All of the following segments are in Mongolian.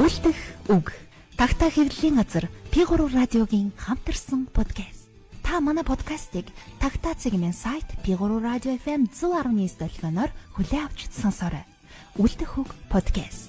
Үлдэх үг. Тагтаа хэвлэлийн газар P3 радиогийн хамтарсан подкаст. Та манай подкастыг Тагтаа цэгмэн сайт P3 радио FM 119 долгионоор хүлээн авч сонсоорой. Үлдэх үг подкаст.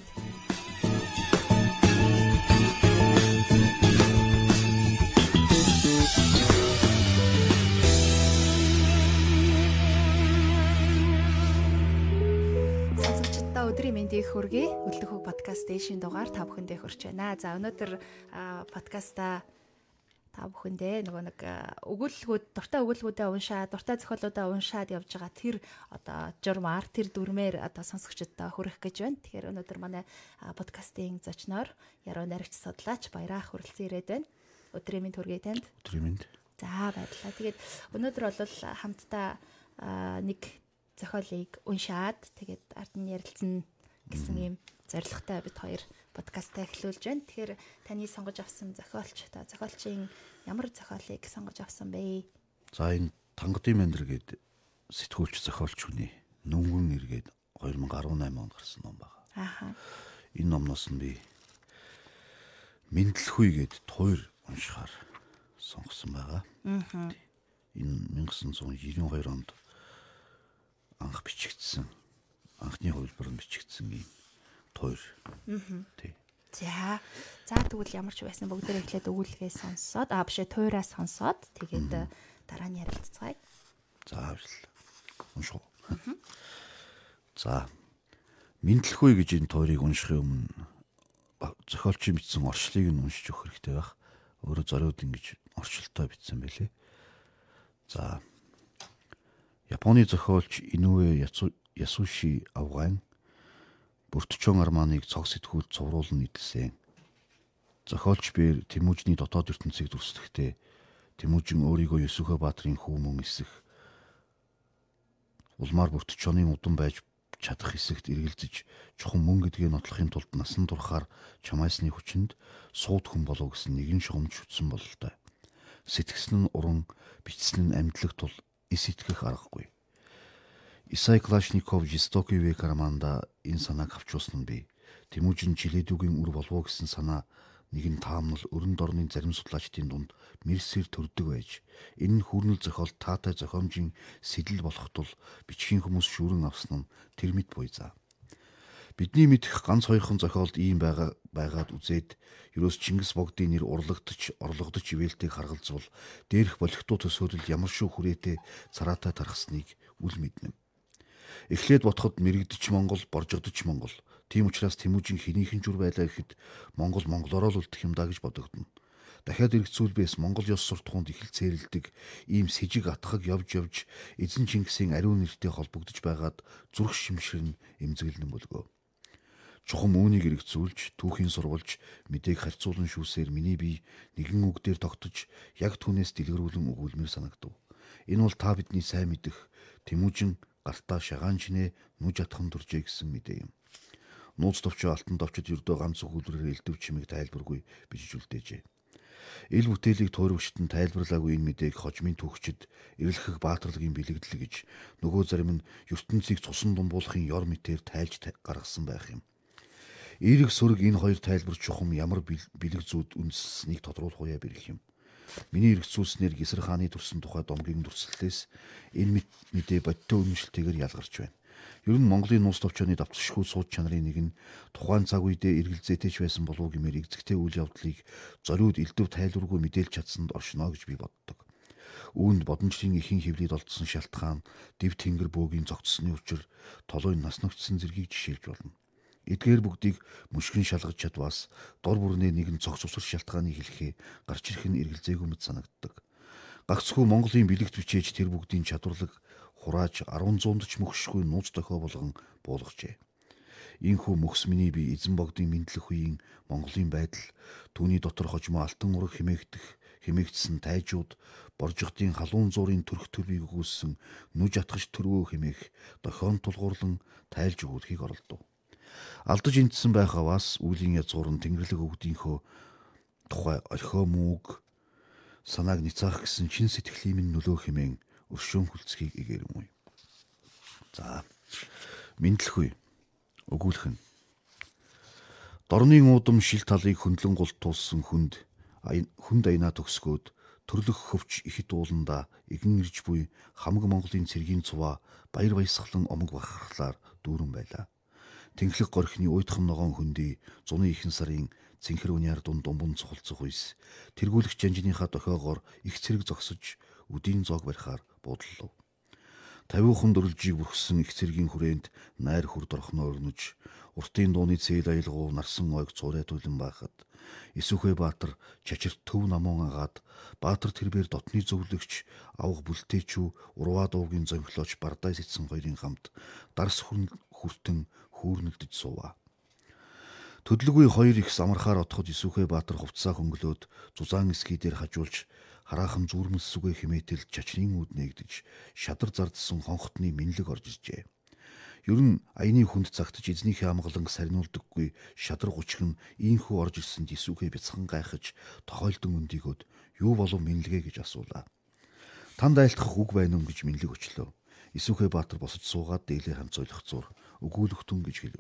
Өдрийн мэндийг хүргэе. Үлдэх үг подкаст дэшийн дугаар та бүхэндээ хүрч байна. За өнөөдөр подкаста та бүхэндээ нэг өгүүлбэрүүд, дуртай өгүүлбэрүүдээ уншаад, дуртай зохиолуудаа уншаад явж байгаа тэр одоо журмаар, тэр дүрмээр одоо сонсогчдод хүргэх гэж байна. Тэгэхээр өнөөдөр манай подкастын зочноор яруу найрагч судлаач Баяраа хүрэлцэн ирээд байна. Өдрийн мэнд хүргэе танд. Өдрийн мэнд. За баярлалаа. Тэгээд өнөөдөр бол хамтдаа нэг зохиолыг уншаад тэгээд ард нь ярилцсан гэсэн ийм зорилготой бид хоёр подкастаа эхлүүлж байна. Тэгэхээр таны сонгож авсан зохиолч, та зохиолчийн ямар зохиолыг сонгож авсан бэ? За энэ Тангадын мэндрэ гээд сэтгүүлч зохиолч хүний Нүнгэн эргээд 2018 онд гарсан ном байна. Ааха. Энэ номноос нь би Мэдлэхүй гээд тойр уншихаар сонгосон байгаа. Аа. Энэ 1992 онд анх бичигдсэн, анхны хувилбар нь бичигдсэн юм тойр. Тий. За тэгвэл ямар ч байсан бүгдээ эхлээд өгүүлгээ сонсоод, тойроо сонсоод тэгээд дараа нь ярилцгаая. За уншоо. За Мэдлэхүй гэж энэ тойрыг уншихын өмнө зохиолчийн бичсэн орчлыг нь уншиж өгөх хэрэгтэй байх. Өөрө зориуд ингэж орчлолтой бичсэн байлээ. За Японы зохиолч Инуэ Ясуши Авгайн Бүртчон арманыг цог сэтгүүлд цувруулан нийтлсэн. Зохиолч биер Тэмүүжний дотоод ертөнцийг дүрслэхдээ Тэмүүжин өөрийгөө Есүхэ баатрын хүү мөн эсэх улмаар Бүртчоны мудан байж чадах эсэгт эргэлзэж чухам мөн гэдгээ нотлохын тулд насан туршаар чамайсны хүчинд сууд хүн болов гэсэн нэгэн шугамж хүтсэн бололтой. Сэтгсэн нь уран, бичсэн нь амьдлах тул эс итгэх аргагүй. Исай Клашников жестокий век романда энэ санааг авчуулсан нь би. Тэмүүжин жилээдүүгийн үр болов гэсэн санаа нэгэн таамнал өрөнд орны зарим судлаачдын дунд мэрсээр төрдөг байж энэ нь хүрнэл зохиол таатай зохиомжийн сэтэл болох тул бичгийн хүмүүс шүүрэн авсан нь тэр мэд буй за. Бидний мэдэх ганц хоёрхан зохиолд ийм байгаад үзээд ерөөс Чингис богдын нэр орлогдож ивэлтэйг харгалзвал дээрх болигтуу төсөөлөл ямар шүү хүрээтэй цараатай тархсныг үл мэднэ. Эхлээд ботход мэрэгдэж Монгол, боржигдож Монгол. Тийм учраас Тэмүүжин хинийхэн жур байлаа гэхэд Монгол монголоор л үлдэх юм даа гэж бодогдно. Дахиад эргэцүүл бэс Монгол ёс суртахуунд их л цээрэлдэг ийм сэжиг атхаг явж эзэн Чингисийн ариун нэртэй холбогдож байгаад зүрх шимшир нь эмзэглэн бөлгөө. Чухам үүнийг эргэцүүлж, түүхийн сурвалж, мэдээг харьцуулан шүүсээр миний бие нэгэн үг дээр тогтож, яг түүнээс дэлгэрүүлэн өгүүлмээр санагдав. Энэ бол та бидний сайн мэдэх Тэмүүжин гартаа шагаан чинээ нүж атхан дүржээ гэсэн мэдээ юм. Нууц товчоо алтан товчод ердөө ганц өгүүлбэрээр элдв чимэг тайлбаргүй бичиж үлдээжээ. Ил бүтээлийг туйрвчтан тайлбарлаагүй энэ мэдээг хожмын түүхчид эрэлхэх баатарлагын бэлэгдэл гэж нөгөө зарим нь ертөнцийг цусан думбуулахын ёр мэтээр тайлж гаргасан байх юм. Эерэг сөрөг энэ хоёр тайлбар чухам ямар бэлэг зүйд үндэслэснийг тодруулах уяа бэрх юм. Миний эргэцүүлснээр Гисэр хааны төрсөн тухай домгийн дүрслэлээс энэ мэдээ бодиттой үнэмшилтэйгээр ялгарч байна. Ер нь Монголын нууц товчооны давтшгүй сууд чанарын нэг нь тухайн цаг үедээ эргэлзээтэйч байсан болов гэмээрэгзэгтэй үйл явдлыг зориуд элдв тайлбаргүй мэдээлж чадсанд оршино гэж би боддог. Үүнд бодомжлын ихэн хөвлөд олдсон шалтгаан, дэв тэнгэр бөөгийн зогцсны учир, толойн нас ногдсон зэргийг жишээлж болно. Эдгээр бүгдийг мөшгөн шалгаж чадваас дор бүрнээ нэгэн цогц усар шалтгааныг хэлэхээ гарч ирэх нь эргэлзээгүй мэт санагддаг. Гагцхүү Монголын бэлэгт бичээж тэр бүгдийн чадварлаг хурааж 10-100-д ч мөхшгүй нууц дохио болгон буулгажээ. Ийхүү мөхс миний би эзэн богдын Мэдлэхүйн Монголын байдал, түүний дотор хожимо алтан ураг хэмээгдсэн тайжууд, боржигдын халуун зуурын төрх төрбийг өгүүлсэн нүж атгаж төрвөө хэмээх дохион тулгуурлан тайлж өгөхийг оролдов. Алдаж энтсэн байхаваас үлийн язгуурн Тэнгэрлэг өвгдийнхөө тухай орхио мүүг санааг ницаах гэсэн чин сэтгэлийн минь нөлөө хэмээн өршөөн хүлцгийг игээрмүй. За Мэдлэхүй өгүүлэх нь Дорны уудам шил талыг хөндлөн гултуулсан хүнд аянаа төгсгөөд төрлөх хөвч ихэд ууланда игэн ирж буй хамаг Монголын цэргийн цуваа баяр баясгалан омог бахархлаар дүүрэн байлаа. Тэнхлэг горхины уйдхан ногоон хөндий зуны ихэнх сарын цэнхэр униар думбун цохолцох үйс тэргүүлэгч жанжныхаа дохиогоор их цэрэг зогсож үдийн зоог барихаар буудлав. 50 хүн дөрөлжийг бүрхсэн их цэргийн хүрээнд найр хүрд орхноо өрнөж уртын дууны цээл аялгуу нарсан ойг цуурай түлэн байхад Исүхэ баатар чачирт төв намун агаад баатар тэрбээр дотны зөвлөгч авах бүлтээчүү урваа дуугийн зөнхлөөч бардай сэтсэн хоёрын хамт дарс хүртэн хүүрнэлдэж суув. Төдлөгүй хоёр их самархаар отоход Исүхэ баатар хувцсаа хөнгөлөөд зузаан эсгий дээр хажуулж хараахан зүрмэл сүгэ химээтэл чачрын үүд нээгдэж шадар зардсан хонхотны минлэг орж иржээ. Ер нь аяны хүнд цагтж эзнийхээ амгаланг сарниулдаггүй шадар гучгэн ийхүү орж ирсэнд Исүхэ бяцхан гайхаж тохойлдон өндийгөөд юу болов минлэгэ гэж асуулаа. Танд айлтгах үг байна уу гэж минлэг өчлөө. Исүхэ баатар босож суугаад дээлээ хамцойлох зур өгүүлэхтэн гэж хэлв.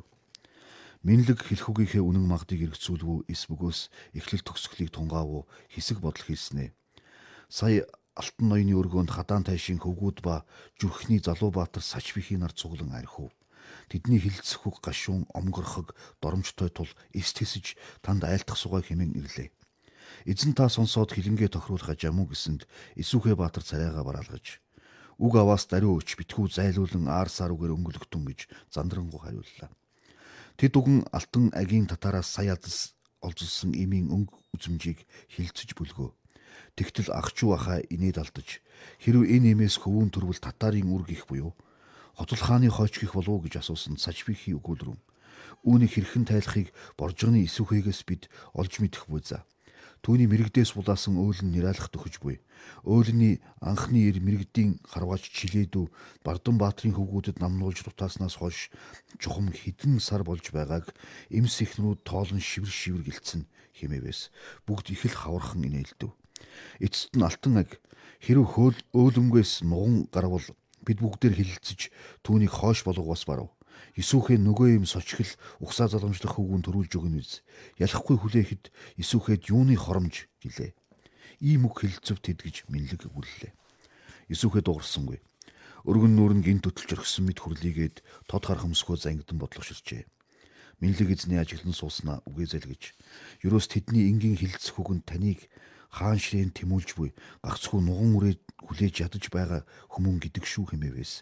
Минлэг хэлхүүгийнхээ үнэн магдыг эргцүүлвүү эс бөгөөс эхлэл төгсгөлийг тунгаав хэсэг бодол хийснэ. Сая Алтан ноёны өргөөнд хадаан тайшийн хөвгүүд ба зүрхний залуу баатар сач бихийн нар цуглан архив. Тэдний хилцэх үг гашуун омгорхог доромжтой тул эс тэсэж танд айлтах сугай хэмээн ирлээ. Эзэн та сонсоод хилэнгээ тохируулах ажаамуу гэсэнд Исүхэ баатар царайгаа бараалгаж үг аваас даруй өч битгүү зайлуулан аар сар үгээр өнгөлөгтөн гэж зандрангу хариуллаа. Тэд үгэн алтан агийн татараас сая олзолсон эмийн өнгө үзмжийг хилцэж бүлгөө. Тэгтэл агчуу ахаа инээд алдаж хэрв энэ эмээс хөвүүн төрвөл татарын үр гих буюу хотол хааны хойч гих болов уу гэж асуусан сажбихи өгүүлрэн. Үүнийг хэрхэн тайлахыг боржгоны Исүхэгээс бид олж мэдэх буй за. Түүний мэрэгдээс булаасан өөлн нэралах төхөж буй. Өөлний анхны ир мэрэгдийн харваач чилээдүү Бардан баатрын хөвгүүдэд намнуулж дутааснаас хойш чухам хідэн сар болж байгааг эмс ихнүүд тоолон шивэр гэлцэн хэмээвээс бүгд их л хавархан инээлдэв. Эцэст нь алтан аг хэрв өөлөнгөөс нуган гарвал бид бүгдээр хилэлцэж түүнийг хойш болгоос барав. Исүхэ нөгөө юм сочгол угсаа заламжлах хөвгүүн төрүүлж өгнө биз. Ялахгүй хүлээхэд Исүхэд юуны хоромж гэлээ. Ийм үг хэлцв тэд гэж минлэг өгүүллээ. Исүхэ дуурсангүй. Өргөн нүүр нь гинт төтөлж орхисон мэд хүрлийгээд тод хархамсгүй зангидан бодлогоширчээ. Минлэг эзний ажиглан сууснаа үгээ зэлгэж. Юурээс тэдний энгийн хилцэх үгэнд таныг хаан ширээн тэмүүлж буй гагцхүү нуган үрээ хүлээж ядаж байгаа хүмүүн гэдэг шүү хэмээвээс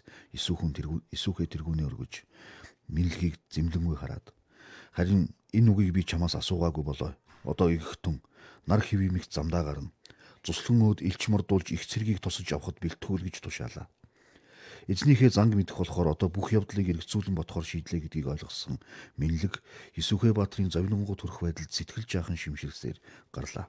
Исүхэ тэргүүнээ өргөж минлэгийг зэмлэнгүй хараад харин энэ үгийг би чамаас асуугаагүй болоо. Одоо игхтэн нар хэвимэгт замдаа гарна. Цуслан өөд илч мордуулж их цэргийг тосож авахд бэлтгүүл гэж тушаалаа. Эзнийхээ занг мэдэх болохоор одоо бүх явдлыг эргцүүлэн бодохоор шийдлээ гэдгийг ойлгосон минлэг Исүхэ баатрын зовлонгуу төрөх байдалд сэтгэл жаахан шимширсээр гарлаа.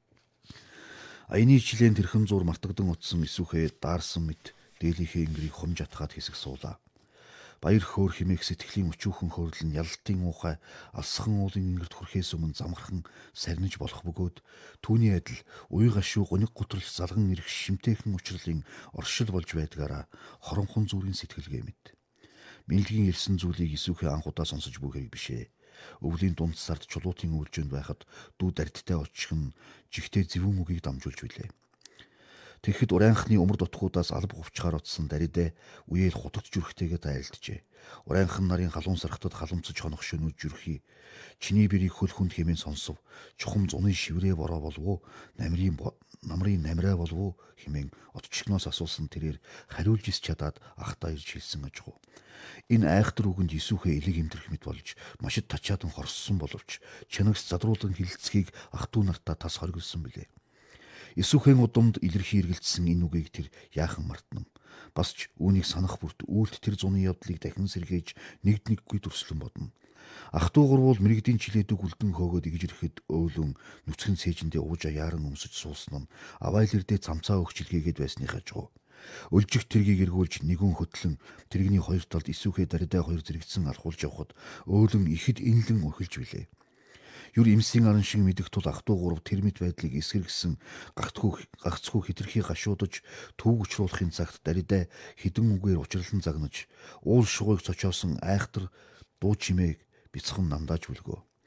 Аяны жилийн тэрхэн зур мартагдан утсан Исүхэ даарсан мэт дээлийнхээ ингэрийг хумж атгаад хэсэг суулаа. Баяр хөөр химээх сэтгэлийн өчүүхэн хөөрлөн ялалтын уухай алсхан уулын ингэрт хүрэхээс өмнө замгархан сарниж болох бөгөөд түүний адил уй гашуу гуниг гутрал залган ирэх шимтээхэн учрлын оршил болж байдгаараа хоромхон зүрийн сэтгэлгээ мэд. Минлэгийн ирсэн зүйлийг Исүхэ анхудаа сонсож буй хэрэг бишээ. Өвлийн дунд сард чулуутын үйлжинд байхад дүү дардтай очихн жигтэй зэвүүн үгийг дамжуулж билээ. Тэгэхэд урайнхны умар дутгуудаас алба хувчгаар утсан даридэ үеэл хутагт зүрхтэйгээ тайлджээ. Урайнхан нарын халуун сархтад халамцж хонох шөнүүд зүрхий. Чиний бэрийг хөл хүнд хэмээн сонсов. Чухам зуны шиврээ бороо болов уу? Намрын намраа болов уу хэмээн отчигноос асуусан тэрээр хариулж ис чадаад ахтаа ирж хэлсэн ажгүй. Энэ айхтар үгэнд Исүхэ элэг имтрэх мэт болж машид тачаадан хорссон боловч чанагс задруулан хилцгийг ах トゥ нартаа тас хоригдсон билээ. Исүхэн удамд илэрхий эргэлдсэн энэ үгийг тэр яахан мартнам. Бас ч үүнийг санах бүрт үйлт тэр зуны явдлыг дахин сэргээж нэгдүггүй төрслөн бодно. Ах トゥ гурвуул мэрэгдийн чилээдэг үлдэн хөөгөөд игж ирэхэд өөлөн нүцгэн цээжиндээ ууж яаран өмсөж суусан нь авайлэрдээ цамцаа өгчилгээгээд байсны хажуу. Өлжих тэргийг эргүүлж нэгэн хөтлөн тэрэгний хоёр талд Исүхэ даридаа хоёр зэрэгцэн алхуулж явхад өөлөн ихэд инлэн ухилж билээ. Юр имсийн аран шиг мэдэх тул ах トゥ гурав тэр мэд байдлыг эсгэргсэн гагцхүү хитрхи гашуудаж төв өчрүүлэхин цагт даридаа хідэн үгээр учралан загнаж уул шугыг цочоосон айхтар дуу чимээг бяцхан намдааж бүлгөө.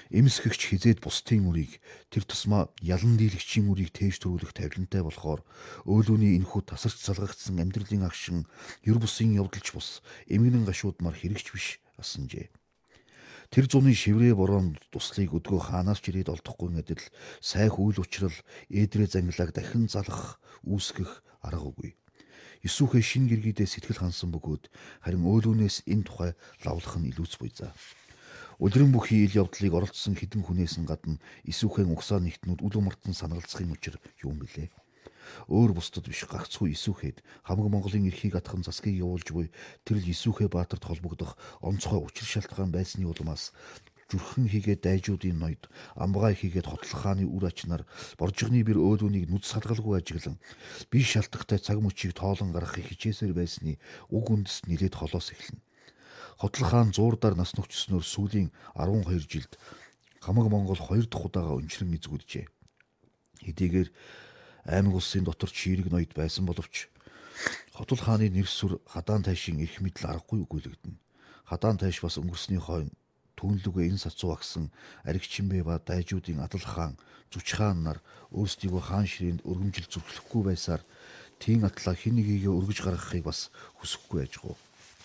Эмсгэгч хизээд бусдын үрийг тэр тусмаа ялан дийлэгчийн үрийг тээж төрүүлэх тавилантай болохоор өөлөөний энэхүү тасарч залгагдсан амьдралын агшин ер бусын явдалч бус эмгэнэн гашуудмаар хэрэгч биш асанжээ. Тэр зуны шиврээ бороонд туслыг өдгөө хаанаас ч ирээд олдохгүй адил сайх үйл учрал ээдрээ зангилааг дахин залгах үүсгэх арга үгүй. Исүхэ шин гэргийдээ сэтгэл хансан бөгөөд харин өөлөөнөөс энэ тухай лавлах нь илүүц буй за. Өдрөн бүхий ил явдлыг оролцсон хэдэн хүнээс гадна Исүхэн угсаа нэгтнүүд үл умартан санагалцахын учир юу юм бэлээ? Өөр бусдад биш гагцхүү Исүхэд хамаг Монголын эрхийг атхан засгийг явуулж буй тэр л Исүхэ баатарт холбогдох онцгой учир шалтгаан байсны улмаас зүрхэн хийгээд дайжуудын ноёд амбгай хийгээд хотлох хааны үр ачнаар боржигны бэр өөлөөнийг нүд салгалгүй ажиглан бие шалтгатай цаг мөчийг тоолон гаргахыг хичээсээр байсны уг үндэс нилээд холоос эхэлнэ. Хотл хаан зуурдаар нас нөхцснөөр сүүлийн 12 жилд хамаг Монгол 2 дахь удаага өнчрөн эзгүүдэжээ. Хэдийгээр аймаг улсын дотор чирэг ноёд байсан боловч Хотл хааны нэр сүр хадаан тайшийн эрх мэдэл аргагүй өгүүлэгдэнэ. Хадаан тайш бас өнгөрсний хойно түүнлүгэ энэ сацуу агсан Аригчимбэ ба дайжуудын Адал хаан, Зүч хаан нар өөрсдийгөө хаан ширээнд өргөмжил зүрхлэхгүй байсаар тийм атлаа хэн нэгийгээ өргөж гаргахыг бас хүсэхгүй ажгүй.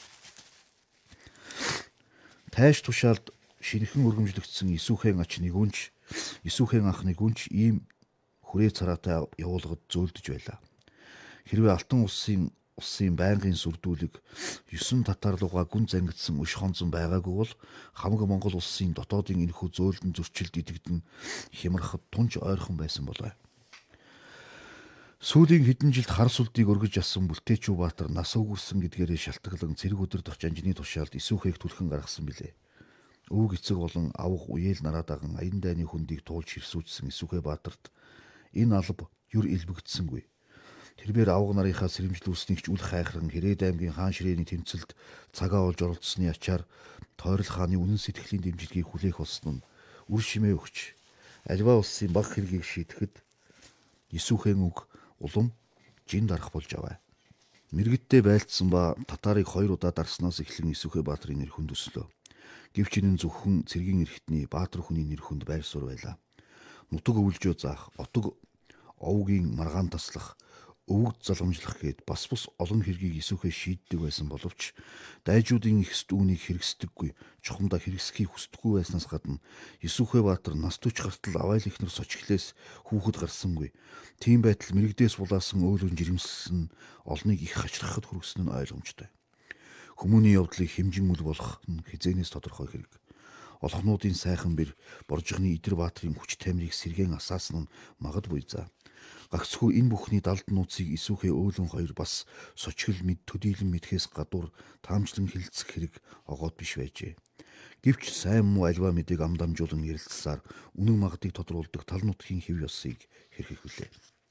Тайш тушаалд шинэхэн өргөмжлөгдсөн Исүхэн ач нэгүнч, Исүхэн ах нэгүнч ийм хүрээ цараатай явуулгад зөөлдөж байлаа. Хэрвээ алтан улсын байнгын сүрдүүлэг 9 татар луга гүн зангидсан өш хонзон байгаагүй бол хамаг Монгол улсын дотоодын энэхүү зөөлдөн зөрчилд идэгдэн хямрахад тунч ойрхон байсан болоо. Сүүлийн хэдэн жилд хар сүлдийг өргөж асан Бүлтээчүү Баатар нас өгүүлсэн гэдгээрээ шалтгаалan цэрэг өдөрдох жанжины тушаалд Исүхэйг түлхэн гаргасан билээ. Өвөг эцэг болон авах уяэл нараа даган аян дайны хүндийг туулж хэрсүүжсэн Исүхэ Баатарт энэ алба юр илбэгдсэнгүй. Тэрээр авга нарынхаа сэрэмжлүүлснийг ч үл хайхран Хэрээд аймгийн хаан ширээний тэмцэлд цагаа олж оролцсны ачаар Тойрол хааны үнэн сэтгэлийн дэмжлэгийг хүлээх болсон нь үр шимээ өгч аливаа улсын баг хэргийг шийдэхэд Исүхэн үг улам жин дарах болж аваа. Мэргэдтэй байлцсан ба татарыг 2 удаа дарснаас эхлэн Исүхэ Баатрын нэр хүнд өслөө. Гэвч энэ зөвхөн цэргийн эрхтний Баатар хүний нэр хүнд байр суурь байлаа. Нутаг өвлжөө заах, отог овгийн маргаан таслах, өвгд залгамжлах гээд бас бус олон хэргийг Исүхэ шийддэг байсан боловч дайжуудын ихс дүүнийг хэрэгсдэггүй, чухамдаа хэрэгсхийг хүсдэггүй байснаас гадна Исүхэ Баатар нас түч гартал авайл ихнэр сочглээс хүүхэд гарсангүй. Тийм байтал мэрэгдээс булаасан өөлөн жирэмсэлсэн олныг их хачрахад хүргэсэн нь ойлгомжтой. Хүмүүний явдлыг хэмжин үл болох нь хизээнээс тодорхой хэрэг. Олхнуудын сайхан бэр боржигны Идэр Баатрын хүч тамирыг сэргээн асаасан нь магадгүй за. Гагцхүү энэ бүхний далд нууцыг Исүхэ өөлөн хоёр бас сочгил мэд төдийлөн мэдхээс гадуур таамжлан хилцэх хэрэг огоод биш байжээ. Гэвч сайн муу альва мэдээг амдамжуулан ярилцсаар үнэн магдыг тодруулдаг тал нутгийн хэв ёсыг хэрхэхвүлээ.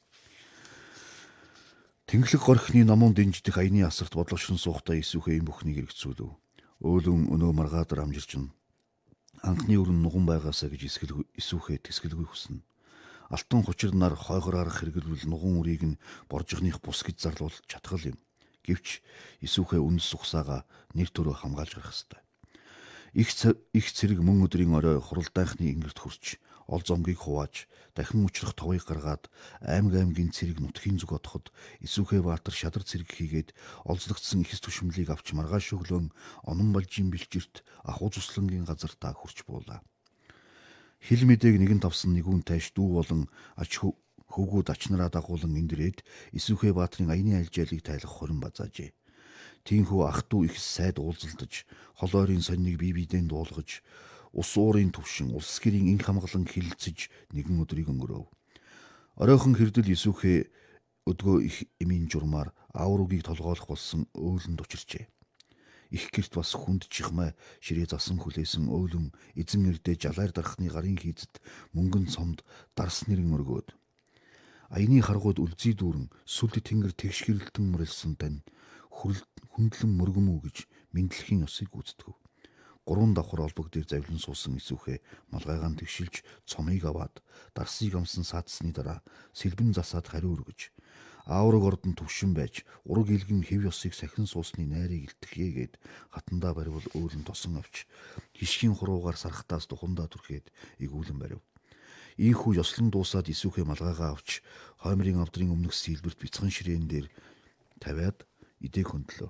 Тэнглэг горхны намун дэнждэх аяны асарт бодлогошин суухтаа Исүхэ энэ бүхнийг эргэцүүлв. Өөлөн өнөө маргаадаар амжирчин анхны өрн нуган байгаасаа гэж Исүхэ тэсгэлгүй хүснэ. Алтан хучир нар хойхор арах хэрэглэл нуган үрийг нь боржихных бус гэж зарлуулж чадгал юм. Гэвч Исүхэ үнэс ухсаага нэр төрөө хамгаалж гарах ёстой. Их цэрэг мөн өдрийн орой хуралдаанхны ингэрт хурч ол зомгийг хувааж дахин учрах товыг гаргаад аймгийн цэрэг нутгийн зүг одоход Исүхэ Баатар шадар цэрэг хийгээд олзлогдсон ихс түшмлийг авч маргааш өглөөн онон балжийн бэлжирт ахуй зүслэнгийн газар та хурч буулаа. Хил мэдээг нэгэн тавсан нэгүн тайш дүү болон ач хөвгүүд ачнараа дагуулan эндэрээд Исүхэ Баатрын аяны альжаалыг тайлах хорин базаажээ. Тийнхүү ах дүү их сайд уулзалдаж, хол ойрын сонныг бие биедээ дуулгаж, ус уурын төвшин, улс гэрийн инх хамгалан хилцэж нэгэн өдрийг өнгөрөв. Оройхон хэрдэл Исүхэ өдгөө их эмийн журмаар аавруугийг толгойлох болсон өөлөнд учирчээ. Их гэрт бас хүнд чихмай ширээ засан хүлээсэн өөлөн эзэн эрдээ жалаар дарахны гарын хийзэд мөнгөн цомд дарс нэрэн мөргөөд. Аяны харгууд үлзий дүүрэн сүлд тэнгэр тэгш гэрэлтэн мөрөлсөн тань хүндлэн мөргөм үү гэж мэдлэхийн ёсыг гүйцэтгэв. 3 давхар олбог дээр завлан суусан Исүхэ малгайгаан тэгшилж цомыг аваад дарсыг амсан саадсны дараа сэлбэн засаад хариу өргөж аавраг ордон төвшин байж ураг илгэн хэв ёсыг сахин суусны найрыг илтгэхээгээд хатандаа баривал өөлн тосон авч Хишгийн хуруугаар сархтаас тухандаа түрхээд игүүлэн барив. Ийхүү ёслон дуусаад Исүхэ малгайгаа авч хоймрын авдрын өмнөх сэлбэрт бяцхан ширээн дээр тавиад идээг хөндлөө.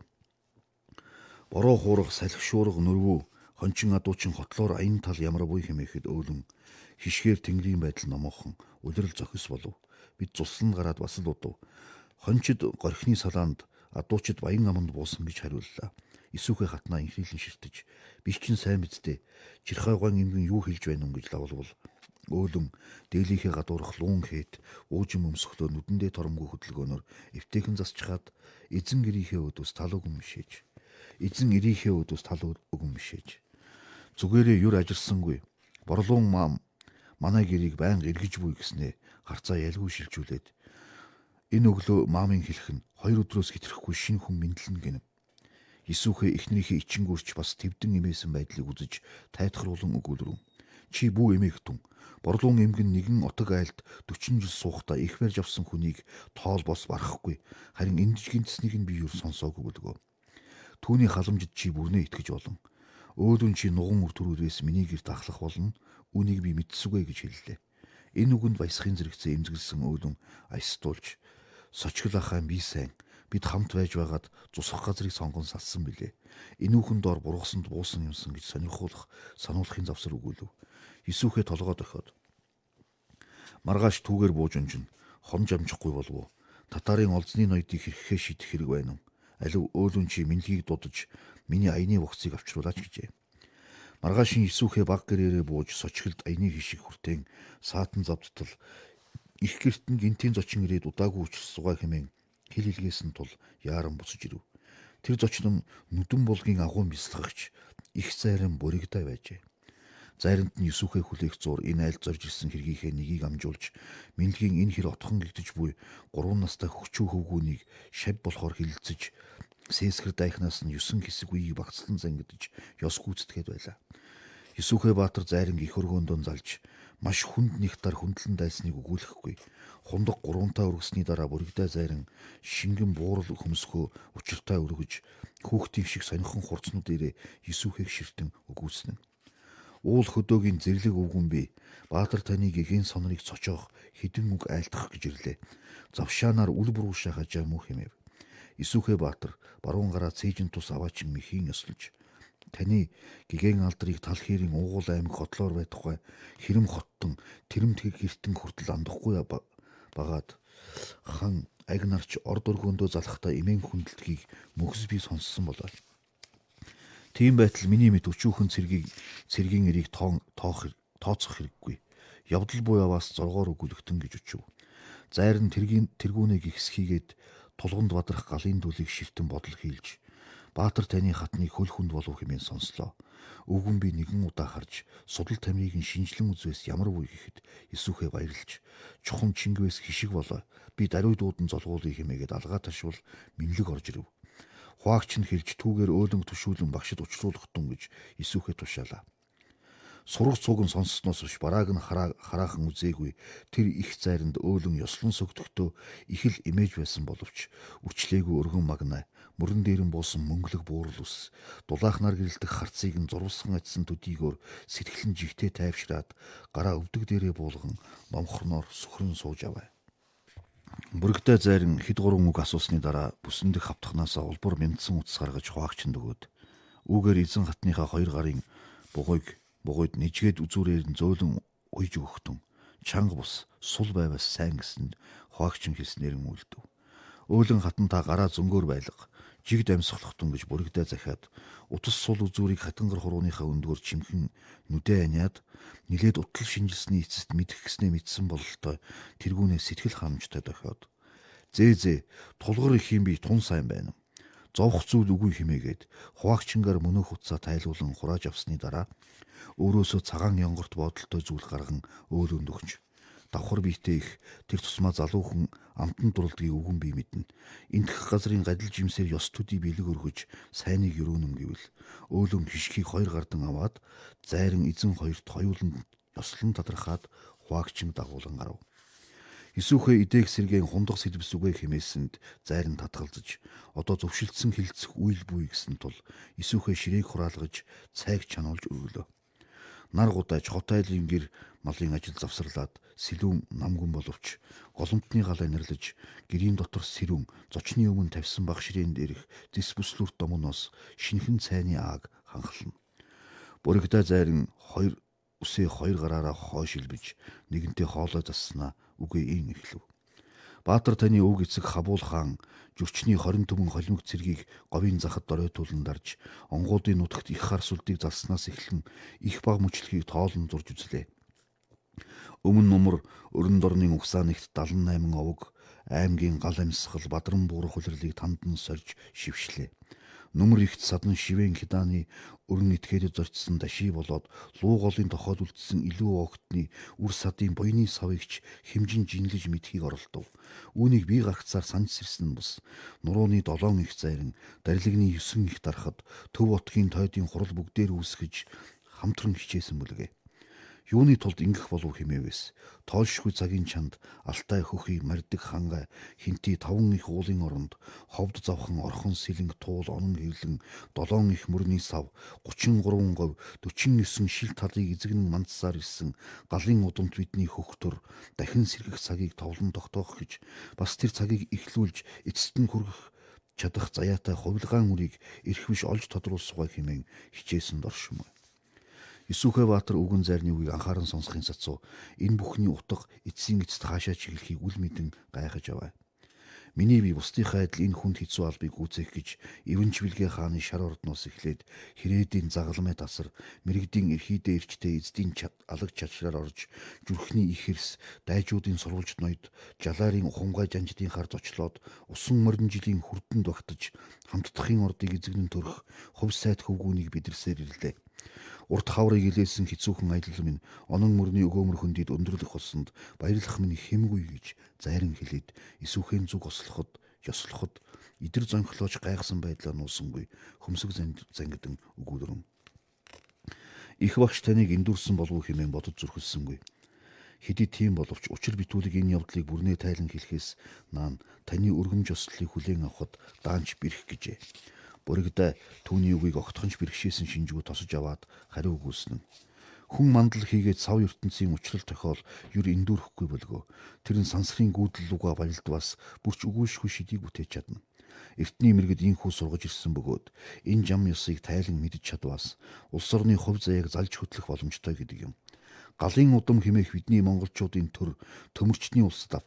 Бороо хуурах, салхишуурах нөрвөө хончин адуучин хотлоор аян тал ямар буй хэмээхэд өөлөн хишгээр тэнгэрийн байдал номоохон улирал зохис болов. Бид цуслан гараад бас л удав. Хончид горхины салаанд, адуучид баян аманд буусан гэж хариуллаа. Исүхэ хатнаа инхрийлэн ширтэж би чинь сайн мэдтэй. Жирхайгоон эмгэн юу хэлж байна уу гэж лавлвал өөлөн дээлийнхээ гадуурх луун хээт уужим өмсөглөө нүдэндээ торомгүй хөдөлгөөнөөр эвтэйхэн засчгаад эзэн гэрийнхээ өдөөс тал өгөн мишээж. Эзэн ирийнхээ өдөөс тал өгөн мишээж. Зүгээрээ юр ажирсангүй. Борлуун маам манай гэрийг байнга эргэж буй гэснээ харцаа ялгүй шилжүүлээд энэ өглөө маамын хэлэх нь 2 өдрөөс хэтрэхгүй шинэ хүн мэдлэн гэнэ. Исүхэ эхнэрийнхээ ичингүрч бас твдэн имээсэн байдлыг үзэж тайтгаруулан өгүүлрүү. Чи бүү эмээгтэн. Борлуун эмгэн нэгэн отог айлд 40 жил суухтаа их барьж авсан хүнийг тоол бос барахгүй. Харин эндж гинцнийг нь би юу сонсоогүй бөлгөө. Түүний халамжид чи бүрнээ итгэж болон. Өөлөн чи нуган үр төрөөс миний гэрт ахлах болно. Үнийг би мэдсүгэ гэж хэллээ. Энэ үгэнд баясхын зэрэгцээ эмзэглсэн өөлөн аястуулж сочгол ахаа би сайн. Бид хамт байж байгаад зусах газрыг сонгон салсан билээ. Энэ үхэн доор бургасанд буусан юмсан гэж сануулахын завсар өгүүлв. Исүхэ толгой дохиод. Маргааш түүгээр бууж унжин хомж амжихгүй болов. Татарын олзны ноёдыг хэрхэхээ шийдэх хэрэг байна уу? Алив өөлөн чи мэдлэгийг дудаж миний аяны вакцыг авчруулаач гэжээ. Маргаашин Исүхэ баг гэрээрээ бууж сочгилд аяны хишиг хүртээн саатан завдтал их гертэн гинтийн зочин ирээд удаагүй учрс сугаа хэмээн хил хэлгээсэн тул яаран буцаж ирв. Тэр зочин нь нүдэн булгийн агуун бясалгагч их зайран бүрэгдэй байжээ. Зайранд нь Исүхэ хүлээх зур энэ айлд зорж ирсэн хэргийнхээ нэгийг амжуулж мэдлэгийн энэ хэр отхон гэлдэж буй 3 настай хөвчүү хөвгүүнийг шав болохоор хилэлцэж сээсгэр дайхнаас нь 9 хэсэг үеийг багцлан зангидж ёс гүйцэтгээд байлаа. Исүхэ баатар зайранг их өргөөндөө залж маш хүнд нэгтар хөндлөн дайсныг өгүүлэхгүй. Хундаг 3 таа өргөсний дараа бүрэгдээ зайран шингэн буурал хөмсгөө учиртай өргөж хүүхдийн шиг сонихон хурцнууд ирээ Исүхэг ширтэн өгүүлсэн. Уул хөдөөгийн зэрлэг өвгөн би баатар таны гэгийн сонорыг цочоох хідэн үг айлтгах гэж ирлээ. Завшаанаар үл буруушаа хажаа муу хэмэв. Исүхэ баатар баруун гараа цээжин тус аваачин мөхийн ёслож таны гэгэн алдрыг тал хийрийн уугуул аймаг хотлоор байдахгүй хэрэм хоттон тэрэмт гертэн хүртэл андахгүй багаад хан агнарч орд өргөөндөө залхахтаа эмээн хүндэлтгийг мөхс би сонссон болоо. Тийм байтал миний мэд өчүүхэн цэргийн эрийг тооцох хэрэггүй. Явдал буй аваас 6-оор өгүүлэгтэн гэж өчөв. Зайран тэргүүнээ гихсхийгээд тулганд бадрах галын дүлийг ширтэн бодол хийлж баатар таны хатныг хөл хүнд болов хэмээн сонслоо. Өвгөн би нэгэн удаа харж судал тамирыг нь шинжлэн үзвээс ямар буй гэхэд Исүхэ баярлж чухам чингвээс хишиг болоо. Би даруй дуудан золгуулъя хэмээгээд алгаа ташвал минлэг орж ирэв. Хуагч нь хэлж түүгээр өөлөнг төшүүлэн багшид учруулах тун гэж Исүхэ тушаалаа. Сурах цуг нь сонссноос биш барааг нь хараахан үзээгүй тэр их зайранд өөлөн ёслон сөгтөхдөө их л имэж байсан боловч үчлээгүй өргөн магнаа мөрөн дээр нь буусан мөнгөлөг буурал ус дулаахнаар гэрэлтэх харцыг нь зурвасхан ажсан төдийгөөр сэтгэлэн жигтэй тайвшраад гараа өвдөг дээрээ буулган номхорноор сүхрэн сууж аваа. Бүрэгтэй зайран хэд 3 үг асуусны дараа бүсэндх хавтахнаасаа улбар мяндсан утас гаргаж хуаагчнд өгөөд үүгээр эзэн хатныхаа 2 гарын бугуйд нэжгээд үзүүрээр нь зөөлөн уйж өгөхтөн чанга бус сул байвас сайн гэсэнд хуаагч нь хэлснээр нь үлдэв. Өөлөн хатан та гараа зөнгөөр байлга жигд амьсгалахтун гэж бүрэгдээ захиад утас сул үзүүрийг хатангар хурууныхаа өндгөр чимхэн нүдэ аниад нилээд утал шинжилсний эцэст мэдэх гэснээ мэдсэн бололтой тэргүүнээ сэтгэл ханамжтай дохиод зээ тулгар их юм би тун сайн байна. Зовх зүйл үгүй хэмээгээд хуаагчингаар мөнөөх утсаа тайлуулан хурааж авсны дараа өөрөөсөө цагаан янгорт бодолтой зүйл гарган өөлөнд өгч давхар биетэй их тэр тусмаа залуухан амтан дурлдгийг өгөн бий мэднэ. Энтх газрын гадил жимсээр ёс төдий бэлэг өргөж сайныг өрөөнөм гэвэл өөлөн хишгийг 2 гардан аваад зайран эзэн хоёрт хоёуланд ёслон тадрахаад хуаагчин дагуулan гарав. Исүхэ идээх сэргийн хундах сэлбэс үгээ хэмээсэнд зайран татгалзаж одоо зөвшөлдсөн хилцэх үйл буй гэсэн тул Исүхэ ширээг хураалгаж цайг чануулж өргөлөө. Нар гудайж хот айлын гэр малын ажил завсарлаад сэлүүн намгүн боловч голомтны галай нэрлэж гэрийн дотор сэрүүн зочны өмнө тавьсан баг ширээн дээрх зис бүслүрт домоноос шинхэн цайны ааг ханхална. Бүрэгдээ зайран хоёр үсээ хоёр гараараа хойш илбэж нэгэнтээ хоолой заснаа үгээ ийн эхлэв. Баатар таны өг эцэг Хабуул хаан зүрчний 20 түмэн холимог цэргийг говийн захад доройтуулан дарж онгуудын нутагт их хар сүлдийг залснаас эхлэн их баг мөчлөгийг тоолон зурж үзлээ. Өмнө нумар өрн дорны угсаанэгт 78 овог аймгийн гал амьсгал Бадран буурах улирлыг тандан сорж шившлээ. Нүмер ихт садан шивэн хидааны өрн итгээдэд зорчсон даший болоод луу голын тохоод үлдсэн илүү огтны үр садын буйны савыгч хэмжин жинлэж мэдхийг оролдов. Үүнийг бие гаргацаар санж сэрсэн бус нурууны 7 их зайран дарилгын 9 их дарахад төв утгийн тойдын хурал бүгдээр үүсгэж хамтран хичээсэн бүлгээ. Юуны тулд ингэх болов хэмээвэс тоолшгүй цагийн чанд алтай хөхий мардаг хангай хинти 5 их уулын оронд ховд завхан орхон сэлэнг туул онон хэвлэн 7 их мөрний сав 33 говь 49 шил талыг эзэгнэн мандсаар ирсэн галын удамт бидний хөхтөр дахин сэргэх цагийг товлон тогтоох гэж бас тэр цагийг эхлүүлж эцэст нь хүргэх чадах заяатай хувилгаан үрийг эрх биш олж тодруулсугай хэмээн хичээсэн доршим. Исүхэ Баатар үгэн зайрны үгийг анхааран сонсохын цацуу энэ бүхний утга эцсийн эцэст хаашаа чиглэхийг үл мэдэн гайхаж аваа. Миний бие бусдынхаа адил энэ хүнд хэцүү албыг үүсгэх гэж Эвэн Чивэлгээ хааны шар ордноос эхлээд Хэрээдийн загалмай тасар мэрэгдийн эрхийдээ эрчтэй эздийн алаг чачраар орж зүрхний их хэрс дайжуудын сурвалж ноёд жалаарын ухамгай жанждын хар зочлоод усан морин жилийн хүрдэнд багтаж хамтдахын ордыг эзэгнэн төрөх хувь сайд хөвгүүнийг бидэрсээр ирлээ. Урд хаврыг илээсэн хэцүүхэн аялал минь онон мөрний өгөөмөр хөндөд өндөрлөх болсонд баярлах минь хэмгүй гэж зайран хэлээд Исүхэн зүг ослоход ёслоход идэр зонхлооч гайхсан байдлаа нуусангүй хөмсөг зангидан өгүүлрэн. Их багш таныг эндүрсэн болов хэмээн бодож зүрхэлсэнгүй. Хэдий тийм боловч учир битүүлэг энэ явдлыг бүрнээ тайлан хэлэхээс наан таны өргөм жослолыг хүлээн авахд даанч бэрх гэжээ. Бүрэгдээ түүний үгийг огтхонч бэрхшээсэн шинжгүй тосож аваад хариу өгүүлсэн. Хүн мандал хийгээд сав ертөнцийн учрал тохиол юр эндүрхгүй болгоо. Тэр нь сансрын гүйдэл луга баялдвас бүрч өгүүлшгүй шидийг бүтээж чадна. Эртний мэрэгд инхүү сургаж ирсэн бөгөөд энэ жам ёсыг тайлан мэдж чадвас улс орны хувь заяаг залж хөтлөх боломжтой гэдэг юм. Галын удам хэмээх бидний монголчуудын төр төмөрчний улсад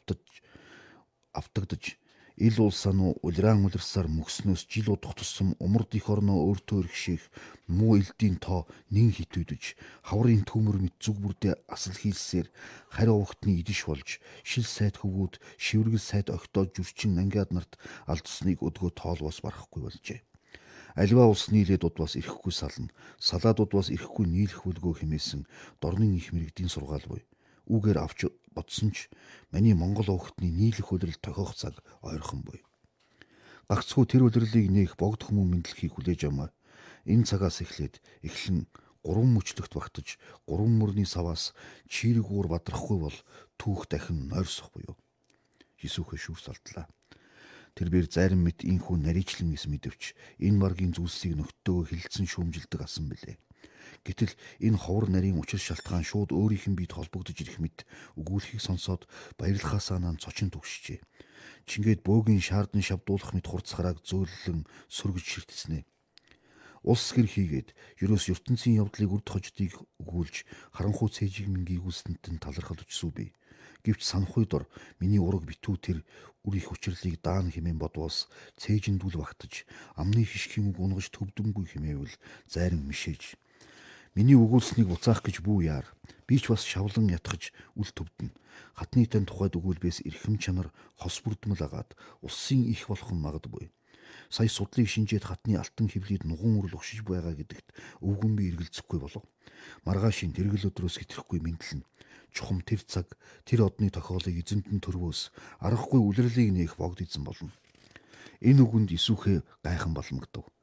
автагдаж ил улсану улираан улирсаар мөкснөөс жил удах тусам умард их орноо өөртөө иргших муу элдийн тоо нин хитүүдж хаврын төмөр мэт зүг бүрдээ асал хийлсээр харь овогтны идиш болж шил сайд хөвгүүд шивэргэл сайд огтоо жүрчин ангиад нарт алдсныг өдгөө тоолвоос барахгүй болжээ. Аливаа улс нийлээд удваас ирэхгүй сална, салаад удваас ирэхгүй нийлэх бүлгөө хэмээсэн дорнын их мэрэгдийн сургаал буй. Үүгээр авч бодсон ч миний монгол овогтны нийлэх улирал тохиох цаг ойрхон буй. Гагцхүү тэр улирлыг нээх богд хүмүүн мэдлэхийг хүлээж авмаа. Энэ цагаас эхлэн 3 мөчлөгт багтаж 3 мөрний саваас чийрэг уур бадрахгүй бол түүх дахин нойрсох буюу. Исүхэ шүүрс алдлаа. Тэр бэр зарим мэт инхүү нарийчлан эс мэдвч энэ маргийн зүйлсийг нөхдөө хилцэн шүүмжилдэг асан билээ. Гэтэл энэ ховор нарийн учир шалтгаан шууд өөрийнх нь биед холбогдож ирэх мэт өгүүлэхийг сонсоод баярлахаасаа наан цочин түгшжээ. Чингээд бөөгийн шаардан шавдуулах мэт хурцгарааг зөөллөн сөргөж ширтснэ. Улс гэр хийгээд ерөөс ертөнцийн явдлыг үр тохиждыг өгүүлж харанхуй цээжийг минь гүйгүүлсэнтэн талархал өчсүү бий. Гэвч санхуй дор миний ураг битүү тэр үр их учирлыг даан хэмээн бодвоос цээжиндүүл багтаж амны хишгийн үг унгаж төвдөнгүй хэмээвэл зайран мишээж. Миний өгүүлснийг буцаах гэж бүү яар. Би ч бас шавлан ятгаж үл төвдөн. Хатны тань тухайд өгүүлбээс эрхэм чанар хос бүрдмэл агаад улсын их болох нь магадгүй. Сая судлыг шинжээд хатны алтан хөвлөд нуган үр лugшиж байгаа гэдэгт өвгөн би эргэлзэхгүй болов. Маргаашийн тэргэл өдрөөс хэтрэхгүй мэдлэн. Чухам тэр цаг тэр одны тохиолыг эзэнтэн төрвөөс аргагүй үлрэлийг нээх богд эзэн болно. Энэ үгэнд Исүхэ гайхан балмагдав.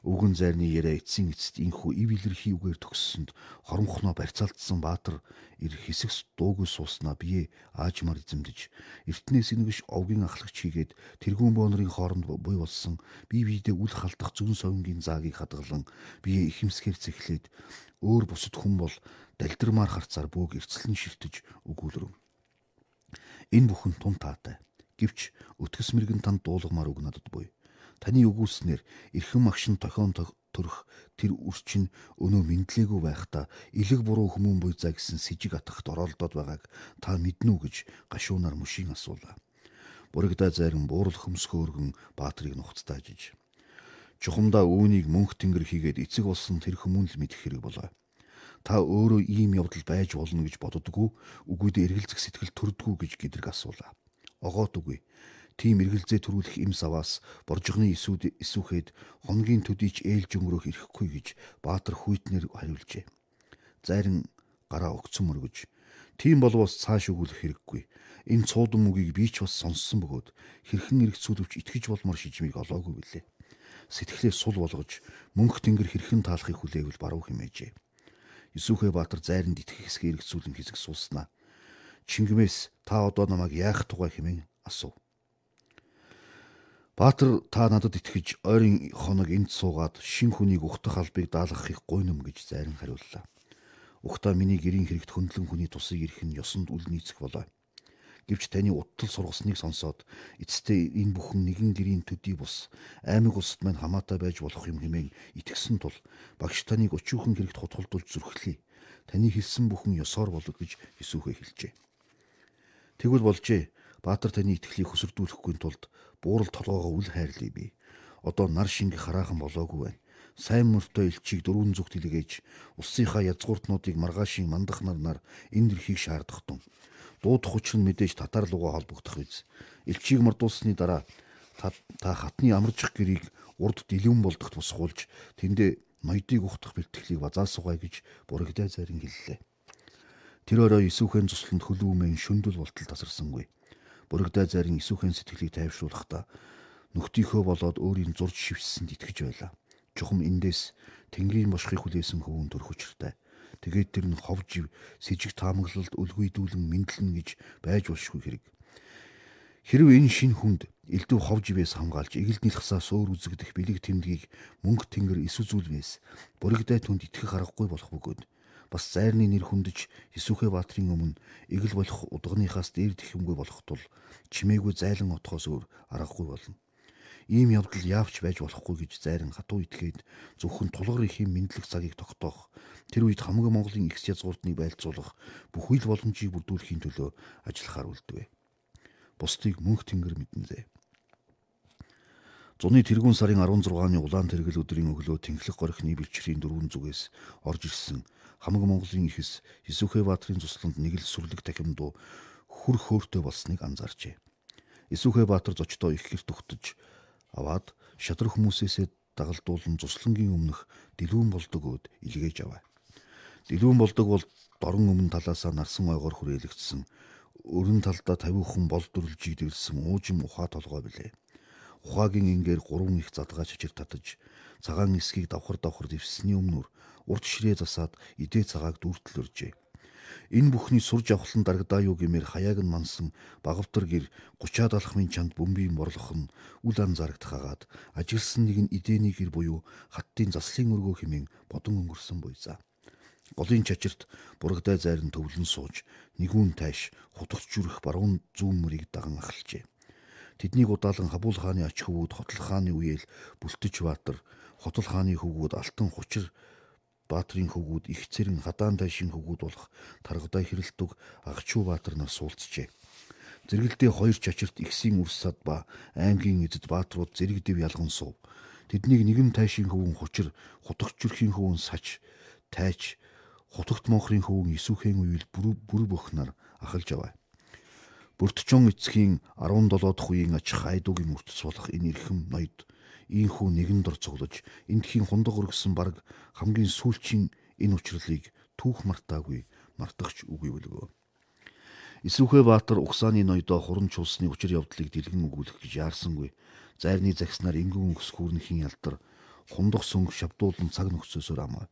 Өвгөн зайрны яриа эцсийн эцэст инхүү ив илэрхий үгээр төгссөнд хоромхноо барьцаалтсан Баатар ир хэсэгс дуугүй сууснаа бие аажмаар эзэмдэж эртнээс ингиш овгийн ахлагч хийгээд тэргүүн боонрын хооронд буй болсон бие биедээ үл халдах зүн совингийн заагийг хадгалан бие ихэмсгээр зэхлээд өөр бусад хүн бол далдирмаар харцаар бөөг эрцлэн ширтэж өгүүлрэв. Энэ бүхэн тун таатай. Гэвч өтгөс мэрэгэн танд дуулгамаар үг надад буй. Таны өгүүлснээр эрхэм магшин тохион төрөх тэр үрчин өнөө мэдлээгүй байхдаа элэг буруу хүмүүн буйзаа гэсэн сэжиг атахт оролдоод байгааг та мэднэ үү гэж гашуунаар мөшийн асуулаа. Буригдаа зайран буурал хөмсгөөргөн Баатрыг нухацтай ажиж. Чухамдаа үүнийг мөнх тэнгэр хийгээд эцэг болсон тэр хүмүүн л мэдэх хэрэг болоо. Та өөрөө ийм явдал байж болно гэж боддоггүй, үгүйдээ эргэлзэх сэтгэл төрдгүү гэж гэдрэг асуулаа. Огоот үгүй. Тийм эргэлзээ төрүүлэх им саваас боржгоны эсүүхэд хоногийн төдийч ээлж өнгөрөх ирэхгүй гэж Баатар хүйтнэр хариулжээ. Зайран гараа огцон мөргөж, тийм болвол цааш өгүүлэх хэрэггүй. Энэ цуудан үгийг би ч бас сонссон бөгөөд хэрхэн эргэцүүлвч итгэж болмор шижмийг олоогүй билээ. Сэтгэлээ сул болгож мөнх тэнгэр хэрхэн таалахыг хүлээвэл баруун хэмээжээ. Исүхэ Баатар зайранд итгэх хэсгээ эргэцүүлэн хэсэг сууснаа. Чингмээс та одоо намайг яах тугай хэмээн асуув. Баатар та надад итгэж ойрын хоног энд суугаад шин хүнийг ухтах албыг даалгахыг гуйнам гэж зайран хариуллаа. Ухтаа миний гэрийн хэрэгт хөндлөн хүний тусыг ирэх нь ёсонд үл нийцэх болоо. Гэвч таны уттал сургасныг сонсоод эцэстээ энэ бүхэн нэгэн гэрийн төдий бус аймаг улсад маань хамаатай байж болох юм хэмээн итгэсэн тул багш таныг өчүүхэн хэрэгт хутгалдуулж зүрхлэе. Таны хэлсэн бүхэн ёсоор болог гэж Исүхэ хэлжээ. Тэгвэл болжээ. Баатар таны итгэлийг хөсөрдүүлэхгүй тулд буурал толгоогоо үл хайрлая би. Одоо нар шингэ хараахан болоогүй байна. Сайн мөртөө элчийг 4 зүгт илгээж, улсынхаа язгууртнуудыг маргаашийн мандах нарнаар энэ дэрхийг шаардахтун. Дуудах учир нь мэдээж татар лугаа холбогдох биз. Элчийг мордуулсны дараа та хатны амаржих гэрийг урд дэлгүүн болдогт босгуулж тэндээ ноёдыг ухтах бэлтгэлийг базаасугай гэж буригдаа зайран хэллээ. Тэр орой Исүхэн цусланд хөлөөмэн шөндөл болтол тасарсангүй. Буригдаа зайран Исүхэн сэтгэлийг тайвшруулахдаа нөхдийнхөө болоод өөрийн зурж шивссэнд итгэж байлаа. Чухам эндээс Тэнгэрийн бошхыг хүлээсэн хөвөн төрөх учиртай. Тэгээд тэр нь ховж сэжиг таамаглалд өлгүйдүүлэн мэдлэн гэж байж болшгүй хэрэг. Хэрв энэ шин хүнд элдв ховж ивээс хамгаалж эгэлд нэлхсаас өөр үзэгдэх бэлэг тэмдгийг мөнх тэнгэр эсвзүүлвээс буригдаа түнд итгэх аргагүй болох бөгөөд бас зайрны нэр хүндэж Исүхэ Баатрын өмнө эгэл болох удганыхаас дээр тэхэмгүй болох тул чимээгүй зайлан отохоос өөр аргагүй болно. Ийм явдал яавч байж болохгүй гэж зайран хатуу итгээд зөвхөн тулгар ихийн мэдлэг цагийг тогтоох, тэр үед хамаг Монголын ихс язгууртныг байлцуулах бүхий л боломжийг бүрдүүлэхийн төлөө ажиллахаар үлдвэ. Бусдыг мөнх тэнгэр мэднэ. Зуны тэргүүн сарын 16-ны улаан тэргэл өдрийн өглөө Тэнхлэг горихны бэлчрийн 4 зүгээс орж ирсэн хамаг Монголын ихэс Исүхэ Баатрын цусланд нэг л сүрлэг дахимдуу хүр хөөртэй болсныг анзаарчээ. Исүхэ Баатар зочдоо их гэрт өгтөж аваад шадар хүмүүсээсээ дагалдуулан цуслангийн өмнөх дэлгүүн болдог өд илгээж аваа. Дэлгүүн болдог бол дорон өмнө талаасаа нарсан ойгоор хүрээлэгдсэн өрн талдаа 50 хүн бол дүрлжиг дэрсэн уужим ухаа толгой билээ. Ухаагийн ингээр 3 их задгаа чичир татаж цагаан эсгийг давхар дэвссэний өмнөр урд ширээ засаад идээ цагааг дүүртэл өржээ. Энэ бүхний сурж авахлан дарагдаа юу гэмээр хаяаг нь мансан багавтар гэр 30-аад алхмын чанд бөмбөгийн борлох нь үл анзаарагдахаагаад ажигласан нэг нь идээний гэр буюу хаттын заслын өргөө хэмээн бодон өнгөрсөн буйзаа. Голын чачирт бурагдай зайран төвлөн сууж нэгүүн тайш хутагч жүрэх баруун зүүн мөрийг даган ахалжээ. Тэднийг удаалan Хабуул хааны ач хөвгүүд Хотол хааны үеэл Бүлтэж Баатар, Хотол хааны хөвгүүд Алтан Хучир Баатрын хөвгүүд их цэрэн Хадаан тайшин хөвгүүд болох Таргадай Хэрэлтүг Агчуу Баатар нар суулцжээ. Зэрэгэлдээ 2 чачирт ихсийн үрс сад ба аймгийн эзэд баатрууд зэрэг дэв ялган суув. Тэднийг нэгэн тайшин хөвгөн Хучир, хутагч жүрхийн хөвгөн Сач, Тайч, хутагт монхрын хөвгөн Исүхэн үеэл бүр бөхнөр ахалж аваа. Бүртчон эцгийн 17 дахь үеийн аж хайдуугийн мөртөс болох энэ эрхэм ноёд ийхүү нэгэн дор цуглаж эндхийн хундаг өргөсөн бараг хамгийн сүүлчийн энэ учрлыг түүх мартаагүй мартагч үгүй бөлгөө. Исүхэ Баатар угсааны ноёдоо хуран чуулсны учир явдлыг дэлгэн өгүүлэх гэж яарсангүй. Зайрны загснаар энгүүн өнгөс хүүрнхийн ялдар хундах сөнгө шавдуулан цаг нөхцөөсөөр амаа.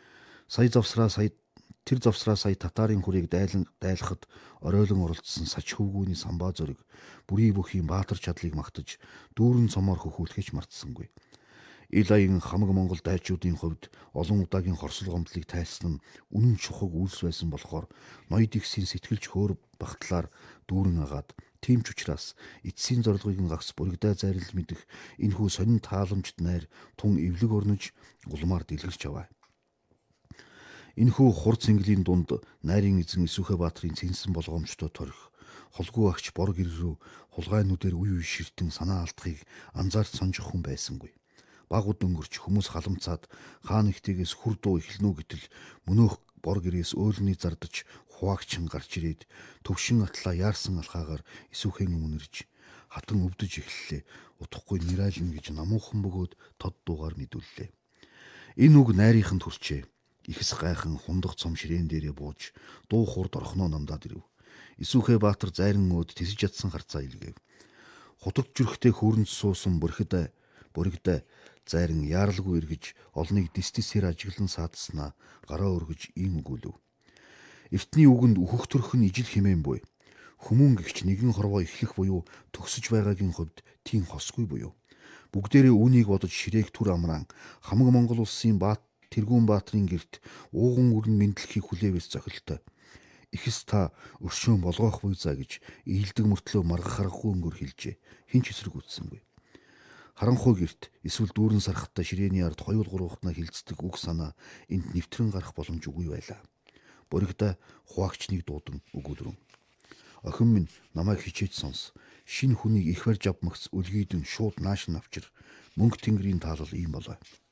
Тэр завсраа сая татарын хүрийг дайлахад оройлон оролцсон сач хөвгүүний самбаа зориг бүрий бүхийн баатар чадлыг магтаж дүүрэн цомоор хөхүүлэхэж мартсангүй. Ил аян хамаг Монгол дайчуудын хувьд олон удаагийн хорсол гомдлыг тайлсан нь үнэн чухаг үйлс байсан болохоор ноёд ихсийн сэтгэлж хөөр багтлаар дүүрэн агаад тийм ч учраас эцсийн зорилгыг нь гагц буригдаа зайрал мэдэх энэхүү сонин тааламжт найр тун эвлэг орнож улмаар дэлгэрч аваа. Энэхүү хур цэнгэлийн дунд найрын эзэн Исүхэ баатрын цэнсэн болгоомжтой торих холгүй агч бор гэр рүү хулгай нүдээр үе үе ширтэн санаа алдахыг анзаарч сонжих хүн байсангүй. Баг уд өнгөрч хүмүүс халамцаад хаан ихтэйгээс хүр дуу эхэлнэ гэтэл мөнөөх бор гэрээс өөлний зардаж хуваагчин гарч ирээд төвшин атлаа яарсан алхаагаар Исүхэн өмнөрж хатан өвдөж эхэллээ. Утгагүй нэрайлна гэж намуухан бөгөөд тод дуугаар мэдүүллээ. Энэ үг найрынханд хүрчээ. Ихэс гайхан хундах цом ширээн дээрээ бууж дуу хурд орхоноо намдаад ирэв. Исүхэ баатар зайран өөд тисэж ядсан харцаа илгээв. Хутагт жүрхтэй хөрөнд суусан бүрэгдэ зайран яаралгүй эргэж олныг дистисээр ажиглан саадснаа гараа өргөж ийм өгүүлв. Эртний үгэнд үхэх төрх нь ижил хэмээн буй. Хүмүүн гихч нэгэн хорвоо эхлэх буюу төгсөж байгаагийн хувьд тийм хосгүй буюу. Бүгдээрээ үүнийг бодож ширээх түр амраан хамаг Монгол улсын тэргүүн баатрын герт ууган өрн мэдлэхийг хүлээвээс зохилтой. Ихэс та өршөөн болгоох буй за гэж ийдэг мөртлөө маргах аргагүй өнгөөр хэлжээ. Хинч эсрэгүүцсэнгүй. Харанхуй герт эсвэл дүүрэн сархтаа ширээний ард хоёул гурвахтнаа хилцдэг үг санаа энд нэвтрэн гарах боломжгүй байлаа. Боригдаа хуваагчныг дуудан өгүүлрэн. Охин минь намайг хичээж сонс. Шинэ хүнийг их барьж авмагц өлгийдэн шууд нааш нь авчир. Мөнгө тэнгэрийн таалал ийм болоо.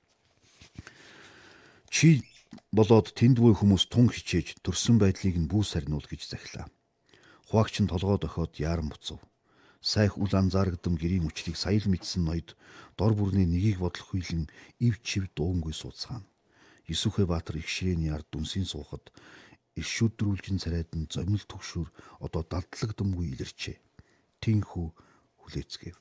Чи болоод тэнд буй хүмүүс тун хичээж төрсөн байдлыг нь бүүс сарниул гэж захилаа. Хуваагч нь толгой дохиод яаран буцав. Сайх үл анзаарагдам гэрийн үчрийг сая л мэдсэн ноёд дор бүрний нэгийг бодлох хүйлэн ив чив дуунгүй сууцгаана. Исүхэ баатар их ширээний ард дүнсийн суухад иршүүдрүүлжин царайдан зомил төгшөр одоо далдлагдамгүй илэрчээ. Тинхүү хүлээцгээв.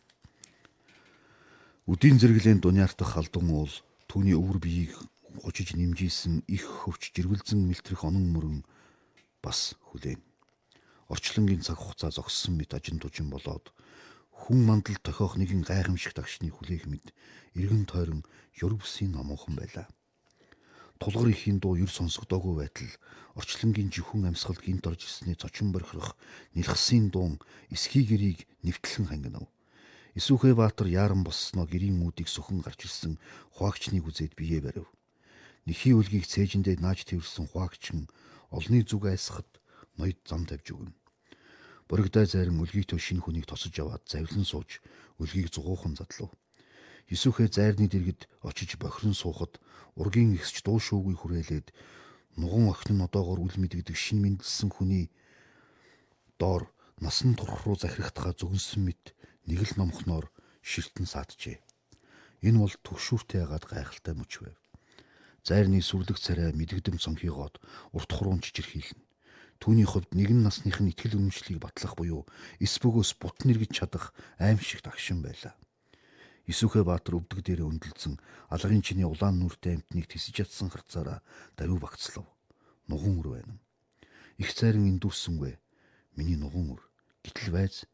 Үдийн зэрэглэн дуниартах халдун уул түүний өвөр биеийг хучиж нэмжийсэн их хөвч жиргэлзэн мэлтрэх онон мөрөн бас хүлээн. Орчлонгийн цаг хугацаа зогссон мэт ажин тужин болоод хүн мандал тохиох нэгэн гайхамшиг дагшныг хүлээх мэд эргэн тойрон Европсын намуухан байлаа. Тулгар ихийн дуу ер сонсогдоогүй байтал орчлонгийн жихүүн амьсгал гинт орж ирсний цочин борхирох нэлхсийн дуун эсхий гэрийг нэвтлэн хангинав. Исүхэ баатар яаран боссноо гэрийн мүүдийг сөхөн гарч ирсэн хуваагчныг үзээд бие барив. Нэхий үлгийг цээжиндээ нааж тэрсэн хуваагчин олны зүг айсахад ноёд зам тавьж өгнө. Боригдаа зайран үлгийтэй шинэ хүнийг тосож аваад завлан сууж үлгийг зугуухан задлав. Исүхэ зайрны дэргэд очиж бохирон суухад ургийн ихсч дуу шуугүй хүрээлээд нуган охин нь одоогоор үл мэдэгдэг шинэ мэндэлсэн хүний доор насан турх руу захирахтаа зүгэнсэн мэт нэг л номхноор ширтэн сааджээ. Энэ бол төгшүүртэй ягаад гайхалтай мөч байв. Зайрны сүрлэг царай мэдэгдэм цонхигоод урт хуруун чичирхийлнэ. Түүний хувьд нэгэн насных нь итгэл үнэмшлийг батлах буюу эс бөгөөс бутан эргэж чадах аимшиг дагшин байлаа. Исүхэ баатар өвдөг дээрээ өндөлдсөн алгын чиний улаан нүртэй амтныг тисэж ядсан харцаараа даруй багцлав. Нуган өр байна. Их зайран эндүрсэнгүй. Миний нуган өр. Гэтэл байз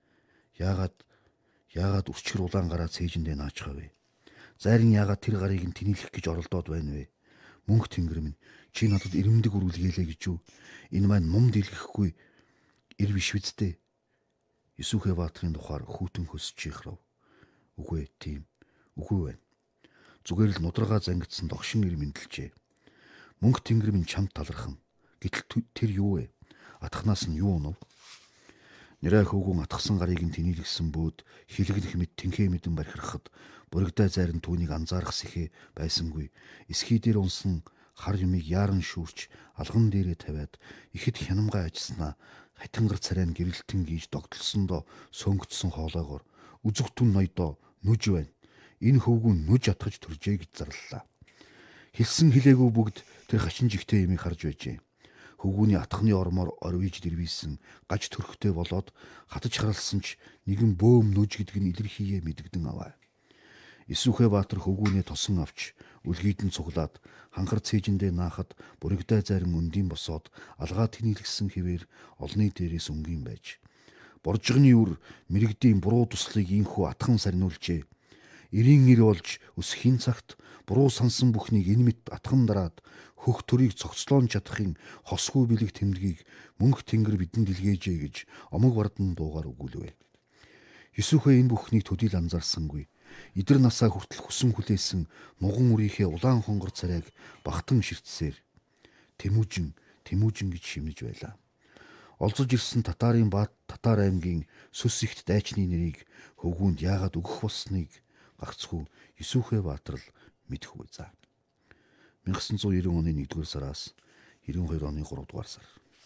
яагаад үрчгэр улаан гараа цээжиндээ наачхав вэ? Зайран яагаад тэр гарыг нь тэнэлэх гэж оролдоод байна вэ? Мөнх тэнгэр минь чи надад ирэмдэг үрүүлгээлээ гэж юу? Энэ маань мум дэлгэхгүй ир биш үсттэй. Исүхэ баатрын тухаар хүүтэн хөсөж ихрав. Үгүй тийм. Үгүй байна. Зүгээр л нудрага зангидсан догшин ир мэндэлжээ. Мөнх тэнгэр минь чамд талархна. Гэтэл тэр юу вэ? Атхнаас нь юу унав? Нэрэ хөвгүн атгсан гарыг нь тэнэлгсэн бөөд хилэгнэх мэд тэнхээ мэдэн бархирахад боригдаа зайран түүнийг анзаарах сэхэ байсангүй. Эсхий дээр унсан хар юмыг яаран шүүрч алган дээрээ тавиад ихэд хянамгай ажилласнаа хатингар царай нь гэрэлтэн гийж догтлсондоо сөнгөцсөн хоолойгоор үзэгтэн ноёдоо нүж байна. Энэ хөвгүн нүж атгаж төржээ гэж зарлалаа. Хэлсэн хэлээгүй бүгд тэр хачин жигтэй юмыг харж байжээ. Хөвгүүний атхны ормоор орвиж дэрвийсэн гаж төрхтэй болоод хатаж харалсан ч нэгэн бөөм нүж гэдг нь илэрхийе мэдэгдэн аваа. Исүхэ Баатар хөвгүүнээ тосон авч үлгийдэн цуглаад ханхар цээжиндээ наахад буригдай зарим өндийн босоод алгаа тэнэлгсэн хэвээр олны дээрээс өнгийн байж. Боржгоны үр мэрэгдийн буруу туслыг ийхүү атхан сарниулжээ. Ирийн ир болж өсөхийн цагт буруу сансан бүхнийг энэ мэт атхан дараад хөх төрийг цогцлоон чадахын хосгүй бэлэг тэмдгийг мөнх тэнгэр бидэнд илгээжээ гэж омог бардан дуугаар өгүүлвэ. Есүхэ энэ бүхнийг төдийл анзаарсангүй. Идэр насаа хүртэл хүсэн хүлээсэн нуган үрийнхээ улаан хонгор царайг багтан ширтсээр Тэмүүжин гэж шимнэж байлаа. Олзож ирсэн татарын татар аймгийн сүс ихт дайчны нэрийг хөвгүүнд яагаад өгөх болсныг гагцхүү Исүхэ Баатар л мэдэх үе за. 1990 оны 1-р сараас 92 оны 3-р сар.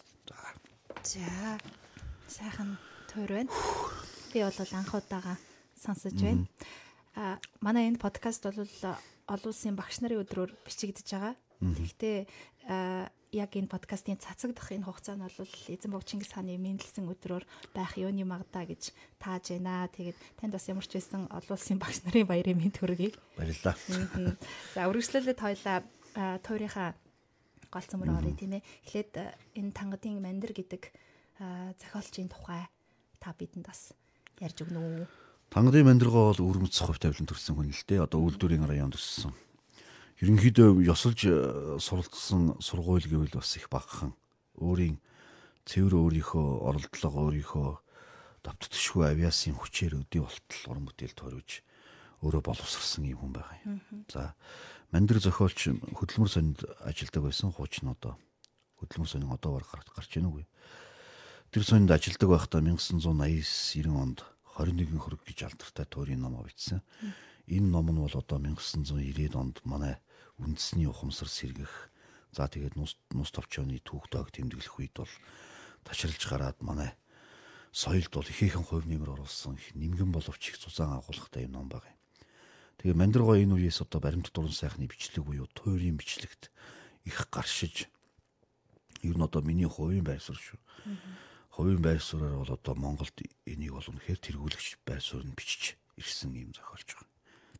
За. Сайхан тойр байна. Би бол анх удаага сонсож байна. Манай энэ подкаст бол олон улсын багш нарын өдрөөр бичигдэж байгаа. Гэхдээ яг энэ подкастын цацагдах энэ хугацаа нь бол Эзэн Бог Чингис хааны мэндэлсэн өдрөөр байх юуны магадаа гэж тааж байна. Тэгээд танд бас ямар ч байсан олон улсын багш нарын баярын мэнд хүргэе. Баярлалаа. За үргэлжлүүлээд хоёлаа тойрынхаа гол цөмөр орё тийм ээ. Эхлээд энэ тангадын мандар гэдэг зохиолчийн тухай та бидэнд бас ярьж өгнө үү? Тангадын мандаргаа бол Өвөрмөц хувь тавилан төрсэн хүн л дээ. Одоо үйлдвэрийн районд өссөн. Ерөнхийдөө ёсолж суралцсан сургууль гэвэл бас их багахан. Өөрийн цэвэр өөрийнхөө оролдлого өөрийнхөө давтдагшгүй авиасын хүчээр өдий болтол уран бүтээл тойрож өөрөө боловсрсан юм хүн байгаа юм. За мандар зохиолч хөдөлмөр сонинд ажилладаг байсан хуучин одоо хөдөлмөр сонин одоо гарч ийн үгүй. Тэр сонинд ажилладаг байхдаа 1989-90 онд 21 хөрөг гэж алдартай тойрын ном бичсэн. Энэ ном нь бол одоо 1990-ад онд манай үндэсний ухамсар сэргэх за тэгээд нус товчооны түүх тоог тэмдэглэх үед бол ташралж гараад манай соёлд бол ихээхэн хувь нэмэр оруулсан их нэмгэн боловч их зузаан агуулгатай юм ном байгаа юм. Тэгээ мандаргоо энэ үеэс одоо баримт дуран сайхны бичлэг буюу тойрын бичлэгт их гаршиж ер нь одоо миний хувийн байр суурь шүү. Хувийн байр суурьаар бол одоо Монголд энийг бол үнэхээр тэргүүлэгч байр суурь нь бичиж ирсэн юм зохиолч байгаа.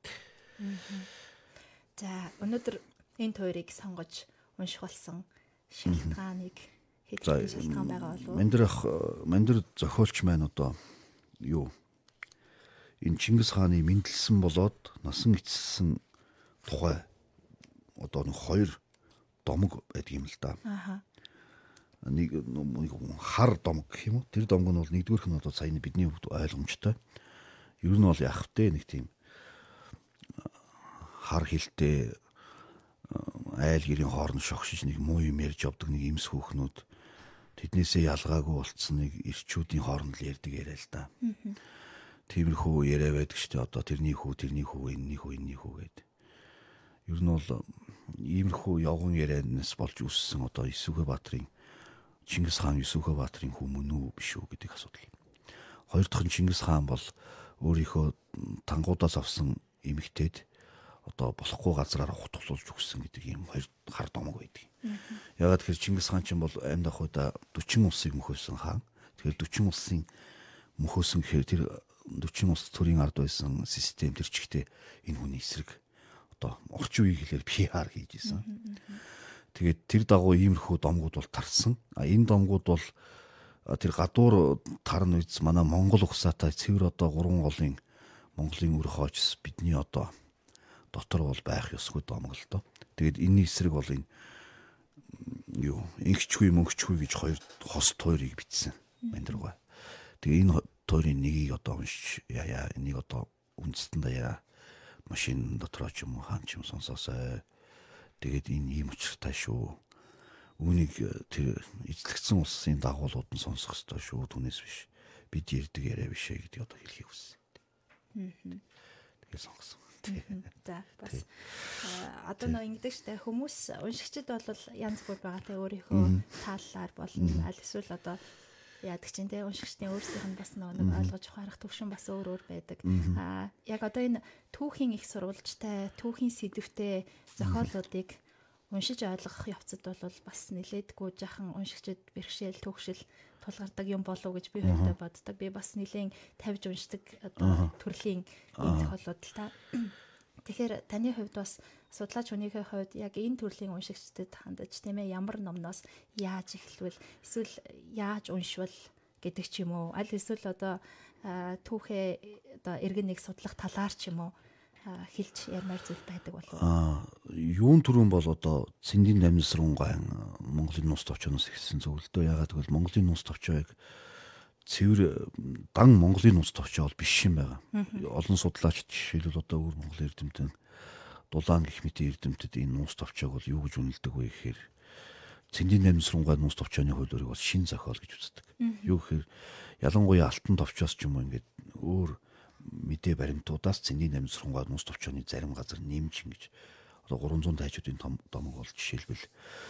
За өнөөдөр энэ тойрыг сонгож унших болсон шалтгааныг хэд шалтгаан байгаа болов? Мандар зохиолч маань одоо юу энэ Чингис хааны мэндэлсэн болоод насан эцэлсэн тухай одоо нэг хоёр домог байдаг юм л да. Нэг хар домог гэх юм уу? Тэр домог нь бол нэгдүгээрх нь одоо саяны бидний ойлгомжтой. Ер нь бол яах вэ? Нэг тийм хар хилтэй айл гэрийн хооронд шогшиж нэг муу юм ярьж явдаг нэг имс хүүхнүүд тэднээсээ ялгаагүй болцсон нэг ирчүүдийн хооронд л ярьдаг яриа л да. Тиймэрхүү яриа байдаг шүү дээ. Одоо тэрний хүү энэний хүү гэдэг. Ер нь бол иймэрхүү явган ярианаас болж үссэн одоо Исүхэ Баатрын Чингис хаан Исүхэ Баатрын хүү мөн үү биш үү гэдэг асуудал. Хоёр дахь нь Чингис хаан бол өөрийнхөө тангуудаас авсан эмэгтэйд одоо болохгүй газраар хутгалуулж өгсөн гэдэг юм хоёр хар домог байдаг. Ягаад гэхээр Чингис хаан ч бол амьд ахуйда 40 улсыг мөхөөсөн хаан. Тэгэхээр 40 улсын мөхөөсөн гэхээр тэр 40 улс төрийн ард байсан систем тэр чигтээ энэ хүний эсрэг одоо орчин үеийг хэлээр PR хийж исэн. Тэгээд тэр дагуу иймэрхүү домгууд бол тарсан. Энэ домгууд бол тэр гадуур тарн үйц манай Монгол угсаатай цэвэр одоо 3 голын Монголын өр хойч бидний одоо дотор бол байх ёсгүй домог л доо. Тэгээд энэний эсрэг бол энэ юу инхчгүй мөнгчгүй гэж хоёр хос тойрыг бичсэн мандаргаа. Тэгээ энэ тойрын нэгийг одоо уншиж яа энийг одоо үндэстэн даяа машин дотроо ч юм уу хаан ч юм сонсоосой. Тэгээд энэ ийм учиртай шүү. Үүнийг тэр эзлэгдсэн улсын дагуулууд нь сонсох ёстой шүү. Түүнээс биш. Бид ярьдаг яриа биш ээ гэдгийг одоо хэлхийг хүссэн. Тэгээд сонгосон. За бас одоо нэг ингэдэг штэ хүмүүс уншигчид бол янз бүр байгаа те өөрийнхөө тааллаар болно аль эсвэл одоо яадаг чинь те уншигчдын өөрсдийнх нь бас нэг ойлгож ухаарах төвшин бас өөр байдаг. Яг одоо энэ түүхийн их сурвалжтай түүхийн сэдвтэй зохиолуудыг уншиж ойлгох явцад бол бас нэлээдгүй жахан уншигчид бэрхшээл төгшил тулгардаг юм болов гэж би өөртөө боддог. Би бас нэлээд тавьж уншдаг одоо төрлийн энэ зохиолууд л та. Тэгэхээр таны хувьд бас судлаач хүнийхээ хувьд яг энэ төрлийн уншигчдад хандаж тийм ээ ямар номноос яаж эхлвэл эсвэл яаж уншвал гэдэг ч юм уу аль эсвэл одоо түүхээ одоо эргэн нэг судлах талаар ч юм уу хэлж ярмаар зүйл байдаг болов уу? Юун түрүүн бол одоо Цэндийн Дамжсрангайн Монголын нус товчоноос эхэлсэн зүйл дөө. Ягаад гэвэл Монголын нус товчоо яг цэвэр дан Монголын нус товчоо бол биш юм байгаа. Олон судлаачид жишээлбэл одоо өвөр Монголын эрдэмтэн Дулаан гэх мэтийн эрдэмтэд энэ нус товчоог бол юу гэж үнэлдэг вэ гэхээр Цэндийн Дамжсрангайн нус товчооны хуулиорыг бол шин зохиол гэж үздэг. Юу гэхээр ялангуяа алтан товчоос ч юм уу ингээд өөр мэдээ баримтуудаас Цэндийн Дамжсрангайн нус товчооны зарим газар нэмж ингэж одоо 300 тайчуудын домог бол жишээлбэл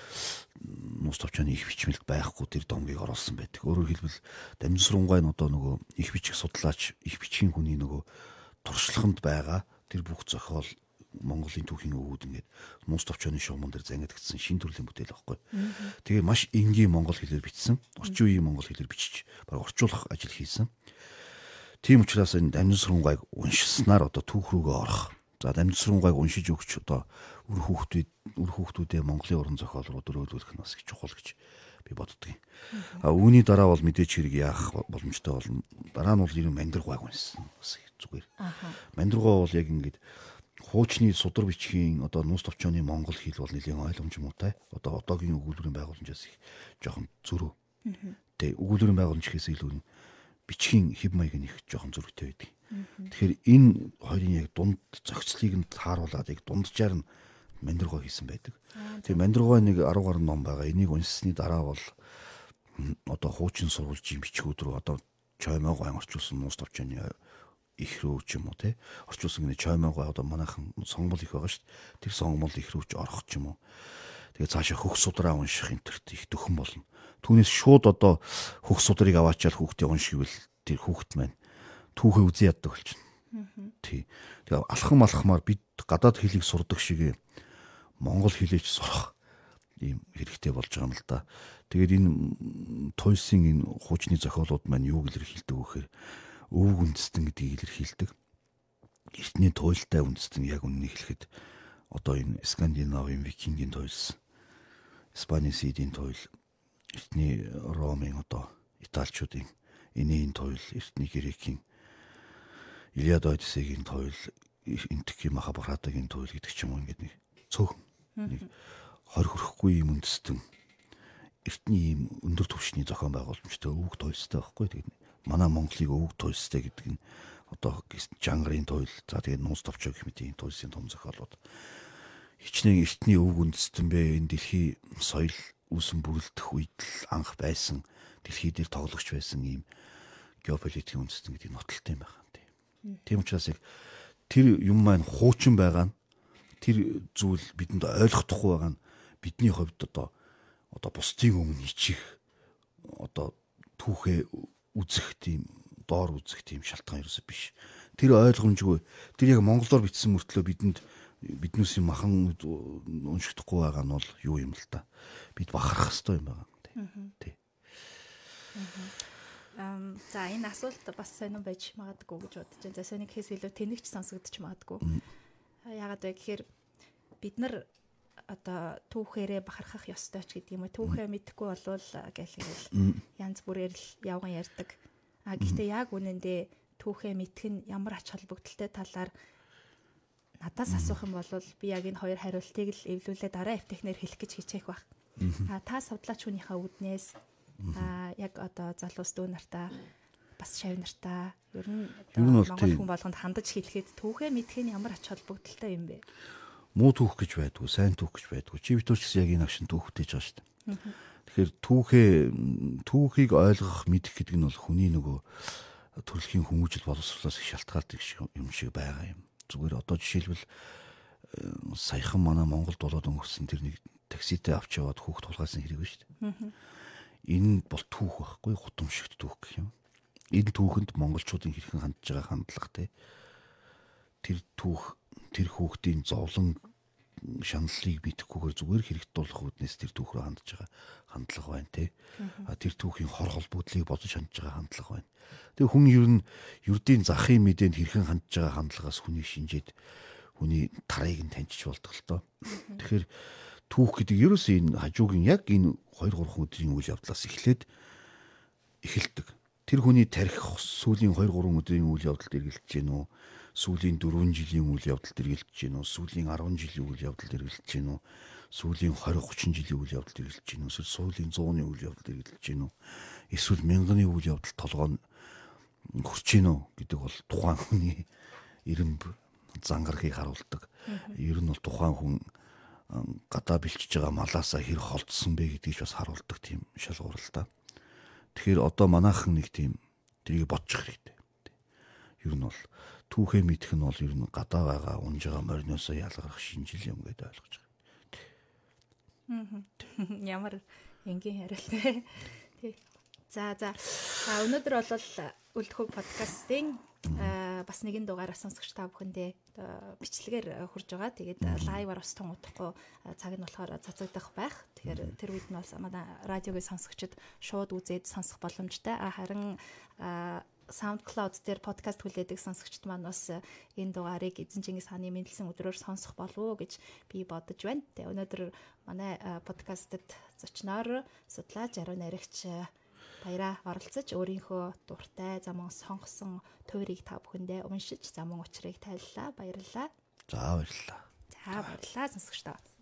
нус товчооны их бичмэлд байхгүй тэр домгийг оруулсан байдаг. Өөрөөр хэлбэл Дамжсрангайн одоо нөгөө их бичих судлаач их бичгийн хүний нөгөө туршлаганд байгаа тэр бүх зохиол Монголын түүхийн өвгүүд ингээд нус товчооны шугамн дээр зангидагдсан шин төрлийн бүтээл байхгүй. Тэгээ маш энгийн монгол хэлээр бичсэн. Орчин үеийн монгол хэлээр бичиж баг орчуулах ажил хийсэн. Тийм учраас энэ Дамжсрангайг уншснаар одоо түүх рүүгээ орох. За Дамжсрангайг уншиж өгч одоо үр хүүхдүүдээ Монголын уран зохиол руу дөрөөлүүлэх нь бас их чухал гэж би боддгийн. Үүний дараа бол мэдээч хэрэг яах боломжтой болно. Дараа нь бол ер нь Мандрагайг уншсан бас зүгээр. Мандрагай бол яг ингээд хуучны судар бичгийн одоо нус товчооны монгол хэл бол нэлийн ойлгомжтой. Одоо одоогийн өгүүлбэрийн байгууламжаас их жоохон зөрүү. Тэ өгүүлбэрийн байгууламж гэхээс илүү бичгийн хэв маяг нь их жоохон зөрүүтэй байдаг. Тэгэхээр энэ хоёрын яг дунд зохицлыг нь тааруулаад яг дунджаар нь Мандрагай хийсэн байдаг. Тэгээ Мандрагай нэг 10 гаруй ном байгаа. Энийг уншсны дараа бол одоо хуучин сурвалжийн бичгүүд рүү одоо Чоймоогайн орчуулсан нус товчооны их рүү ч юм уу те орчуулсан гэнэ Чоймоогай одоо манайхан сонгомол их байгаа шүү дээ. Тэр сонгомол их рүү ч орох ч юм уу. Тэгээ цаашаа хөх судраа унших интернет их дөхөн болно. Түүнээс шууд одоо хөх судрыг аваачаал хүүхдээ уншивал тэр хүүхэд маань түүхээ үзэн яддаг болчихно. Тий. Тэгээ алхамаар бид гадаад хэлийг сурдаг шиг монгол хэлээч сурах ийм хэрэгтэй болж байгаа юм л да. Тэгээд энэ туйсын энэ хуучны зохиолууд маань юуг илэрхийлдэг вэ гэхээр өвөг үндэстэн гэдгийг илэрхийлдэг. Эртний туйлтай үндэстэн яг үннийг хэлэхэд одоо энэ Скандинавын викингийн туйлс, Испаний Сидийн туйл, эртний Ромын одоо Италичуудын Энеийн туйл, эртний Грекийн Илиад Одиссегийн туйл, Энтекийн Махабхаратагийн туйл гэдэг ч юм уу ингээд нэг цөөхөн нэг 20 хүрэхгүй юм үндэстэн эртний ийм өндөр түвшний зохион байгууламжтай өвөг туйлстай байхгүй. Тэгээд манай Монголыг өвөг туйлстай гэдэг нь одоо жангарын туйл, за тэгээд нуус товчоо гэх мэт ийм туйлсын том зохиолууд хичнээн эртний өвөг үндэстэн бэ. Энэ дэлхий соёл үүсэн бүрэлдэх үед л анх байсан дэлхий дээр тоглогч байсан ийм геополитикийн үндэстэн гэдэг нотолтой юм байна. Тийм учраас яг тэр юм маань хуучин байгаа нь тэр зүйл бидэнд ойлгохдохгүй байгаа нь бидний хувьд одоо бусдын өмнө ичих одоо түүхээ үзэх тийм доор үзэх тийм шалтгаан ерөөсөө биш. Тэр ойлгомжгүй. Тэр яг монголоор бичсэн мөртлөө биднээс махан уншигдахгүй байгаа нь бол юу юм л та. Бид бахарах хэрэгтэй юм байгаа. Тий. За энэ асуулт бас сонирн байж магадгүй гэж бодож байна. За соник хэс илүү тэнэгч сонсогдож магадгүй. Яагаад вэ гэхээр бид нар одоо түүхээрээ бахархах ёстой ч гэдэг юм уу. Түүхээ мэдэхгүй болвол гэл янз бүрээр л явган ярьдаг. Гэхдээ яг үнэндээ түүхээ мэдэх нь ямар ач холбогдолтой талаар надаас асуух юм бол би яг энэ хоёр хариултыг л эвлүүлээ дараа эвтэхнэр хэлэх гэж хичээх байх. Та судлаач хүнийхээ үүднээс яг одоо залуус дүү нартаа бас шав нартаа ер нь монгол хүн болгонд хандаж хэлэхэд түүхээ мэдэх нь ямар ач холбогдолтой юм бэ? Муу түүх гэж байдгүй, сайн түүх гэж байдгүй. Чи битүүч яг энэ агшин түүхтэй ч байгаа шүү дээ. Тэгэхээр түүхийг ойлгох, мэдэх гэдэг нь бол хүний нөгөө төрөлхийн хүмүүжил боловсруулаас их шалтгаалдаг юм шиг байгаа юм. Зүгээр одоо жишээлбэл саяхан манай Монголд болоод өнгөрсөн тэр нэг такситэй авч яваад хүүхд тулгаасан хэрэг ба шүү дээ. Энэ бол түүх байхгүй, гудамжигт түүх гэх юм. Энэ түүхэнд монголчуудын хэрхэн хандж байгаа хандлага те. Тэр түүх тэр хүүхдийн зовлон шаналлыг бидэхгүйгээр зүгээр хэрэгт дуулах үүднээс тэр түүх рүү хандж байгаа хандлага байна те. Тэр түүхийн хор холбогдлыг бодож хандж байгаа хандлага байна. Тэгээ хүн ер нь ердийн захын мэдээнд хэрхэн хандж байгаа хандлагаас хүний шинжээд хүний тарыг нь таньчих болдог л доо. Тэгэхээр түүх гэдэг ерөөсөө энэ хажуугийн яг энэ 2-3 өдрийн үйл явдлаас эхэлдэг. Тэр хүний тарих сүүлийн 2-3 өдрийн үйл явдалд эргэлдэж гин үү? Сүүлийн 4 жилийн үйл явдалд эргэлдэж гин үү? Сүүлийн 10 жилийн үйл явдалд эргэлдэж гин үү? Сүүлийн 20-30 жилийн үйл явдалд эргэлдэж гин үү? Эсвэл сүүлийн 100-ны үйл явдалд эргэлдэж гин үү? Эсвэл 1000-ны үйл явдал толгойн хүрч гин үү гэдэг бол тухайн хүний эрен зангаргийг харуулдаг. Ер нь бол тухайн хүн гадаа бэлчиж байгаа малаасаа хэр холдсон бэ гэдгийг бас харуулдаг тийм шалгуур л та. Тэгэхээр одоо манайхан нэг тийм тэрийг бодчих хэрэгтэй. Ер нь бол түүхээ мэдэх нь бол ер нь гадаа байгаа унж байгаа мориноосоо ялгарх шинжил юм гэдээ ойлгож байгаа. Ямар энгийн хариулт. Тий. За өнөөдөр бол үлдэхүүг подкастын бас нэгэн дугаараа сонсогч та бүхэндээ бичлэгээр хурж байгаа. Тэгээд лайваар бас тун удахгүй цаг нь болохоор цацагдах байх. Тэгэхээр тэр үед нь бас манай радиогийн сонсогчид шууд үзээд сонсох боломжтой. Харин SoundCloud дээр подкаст хүлээдэг сонсогчд маань бас энэ дугаарыг Эзэн Чингис хааны мэндэлсэн өдрөөр сонсох болов уу гэж би бодож байна. Тэгээ өнөөдөр манай подкастт зочноор судлаач ариун наригч баяраа оролцож өөрийнхөө дуртай замун сонгосон туйрыг та бүхэндээ уншиж замун учрыг тайллаа. Баярлалаа. За баярлалаа. За баярлалаа сонсогчдоо.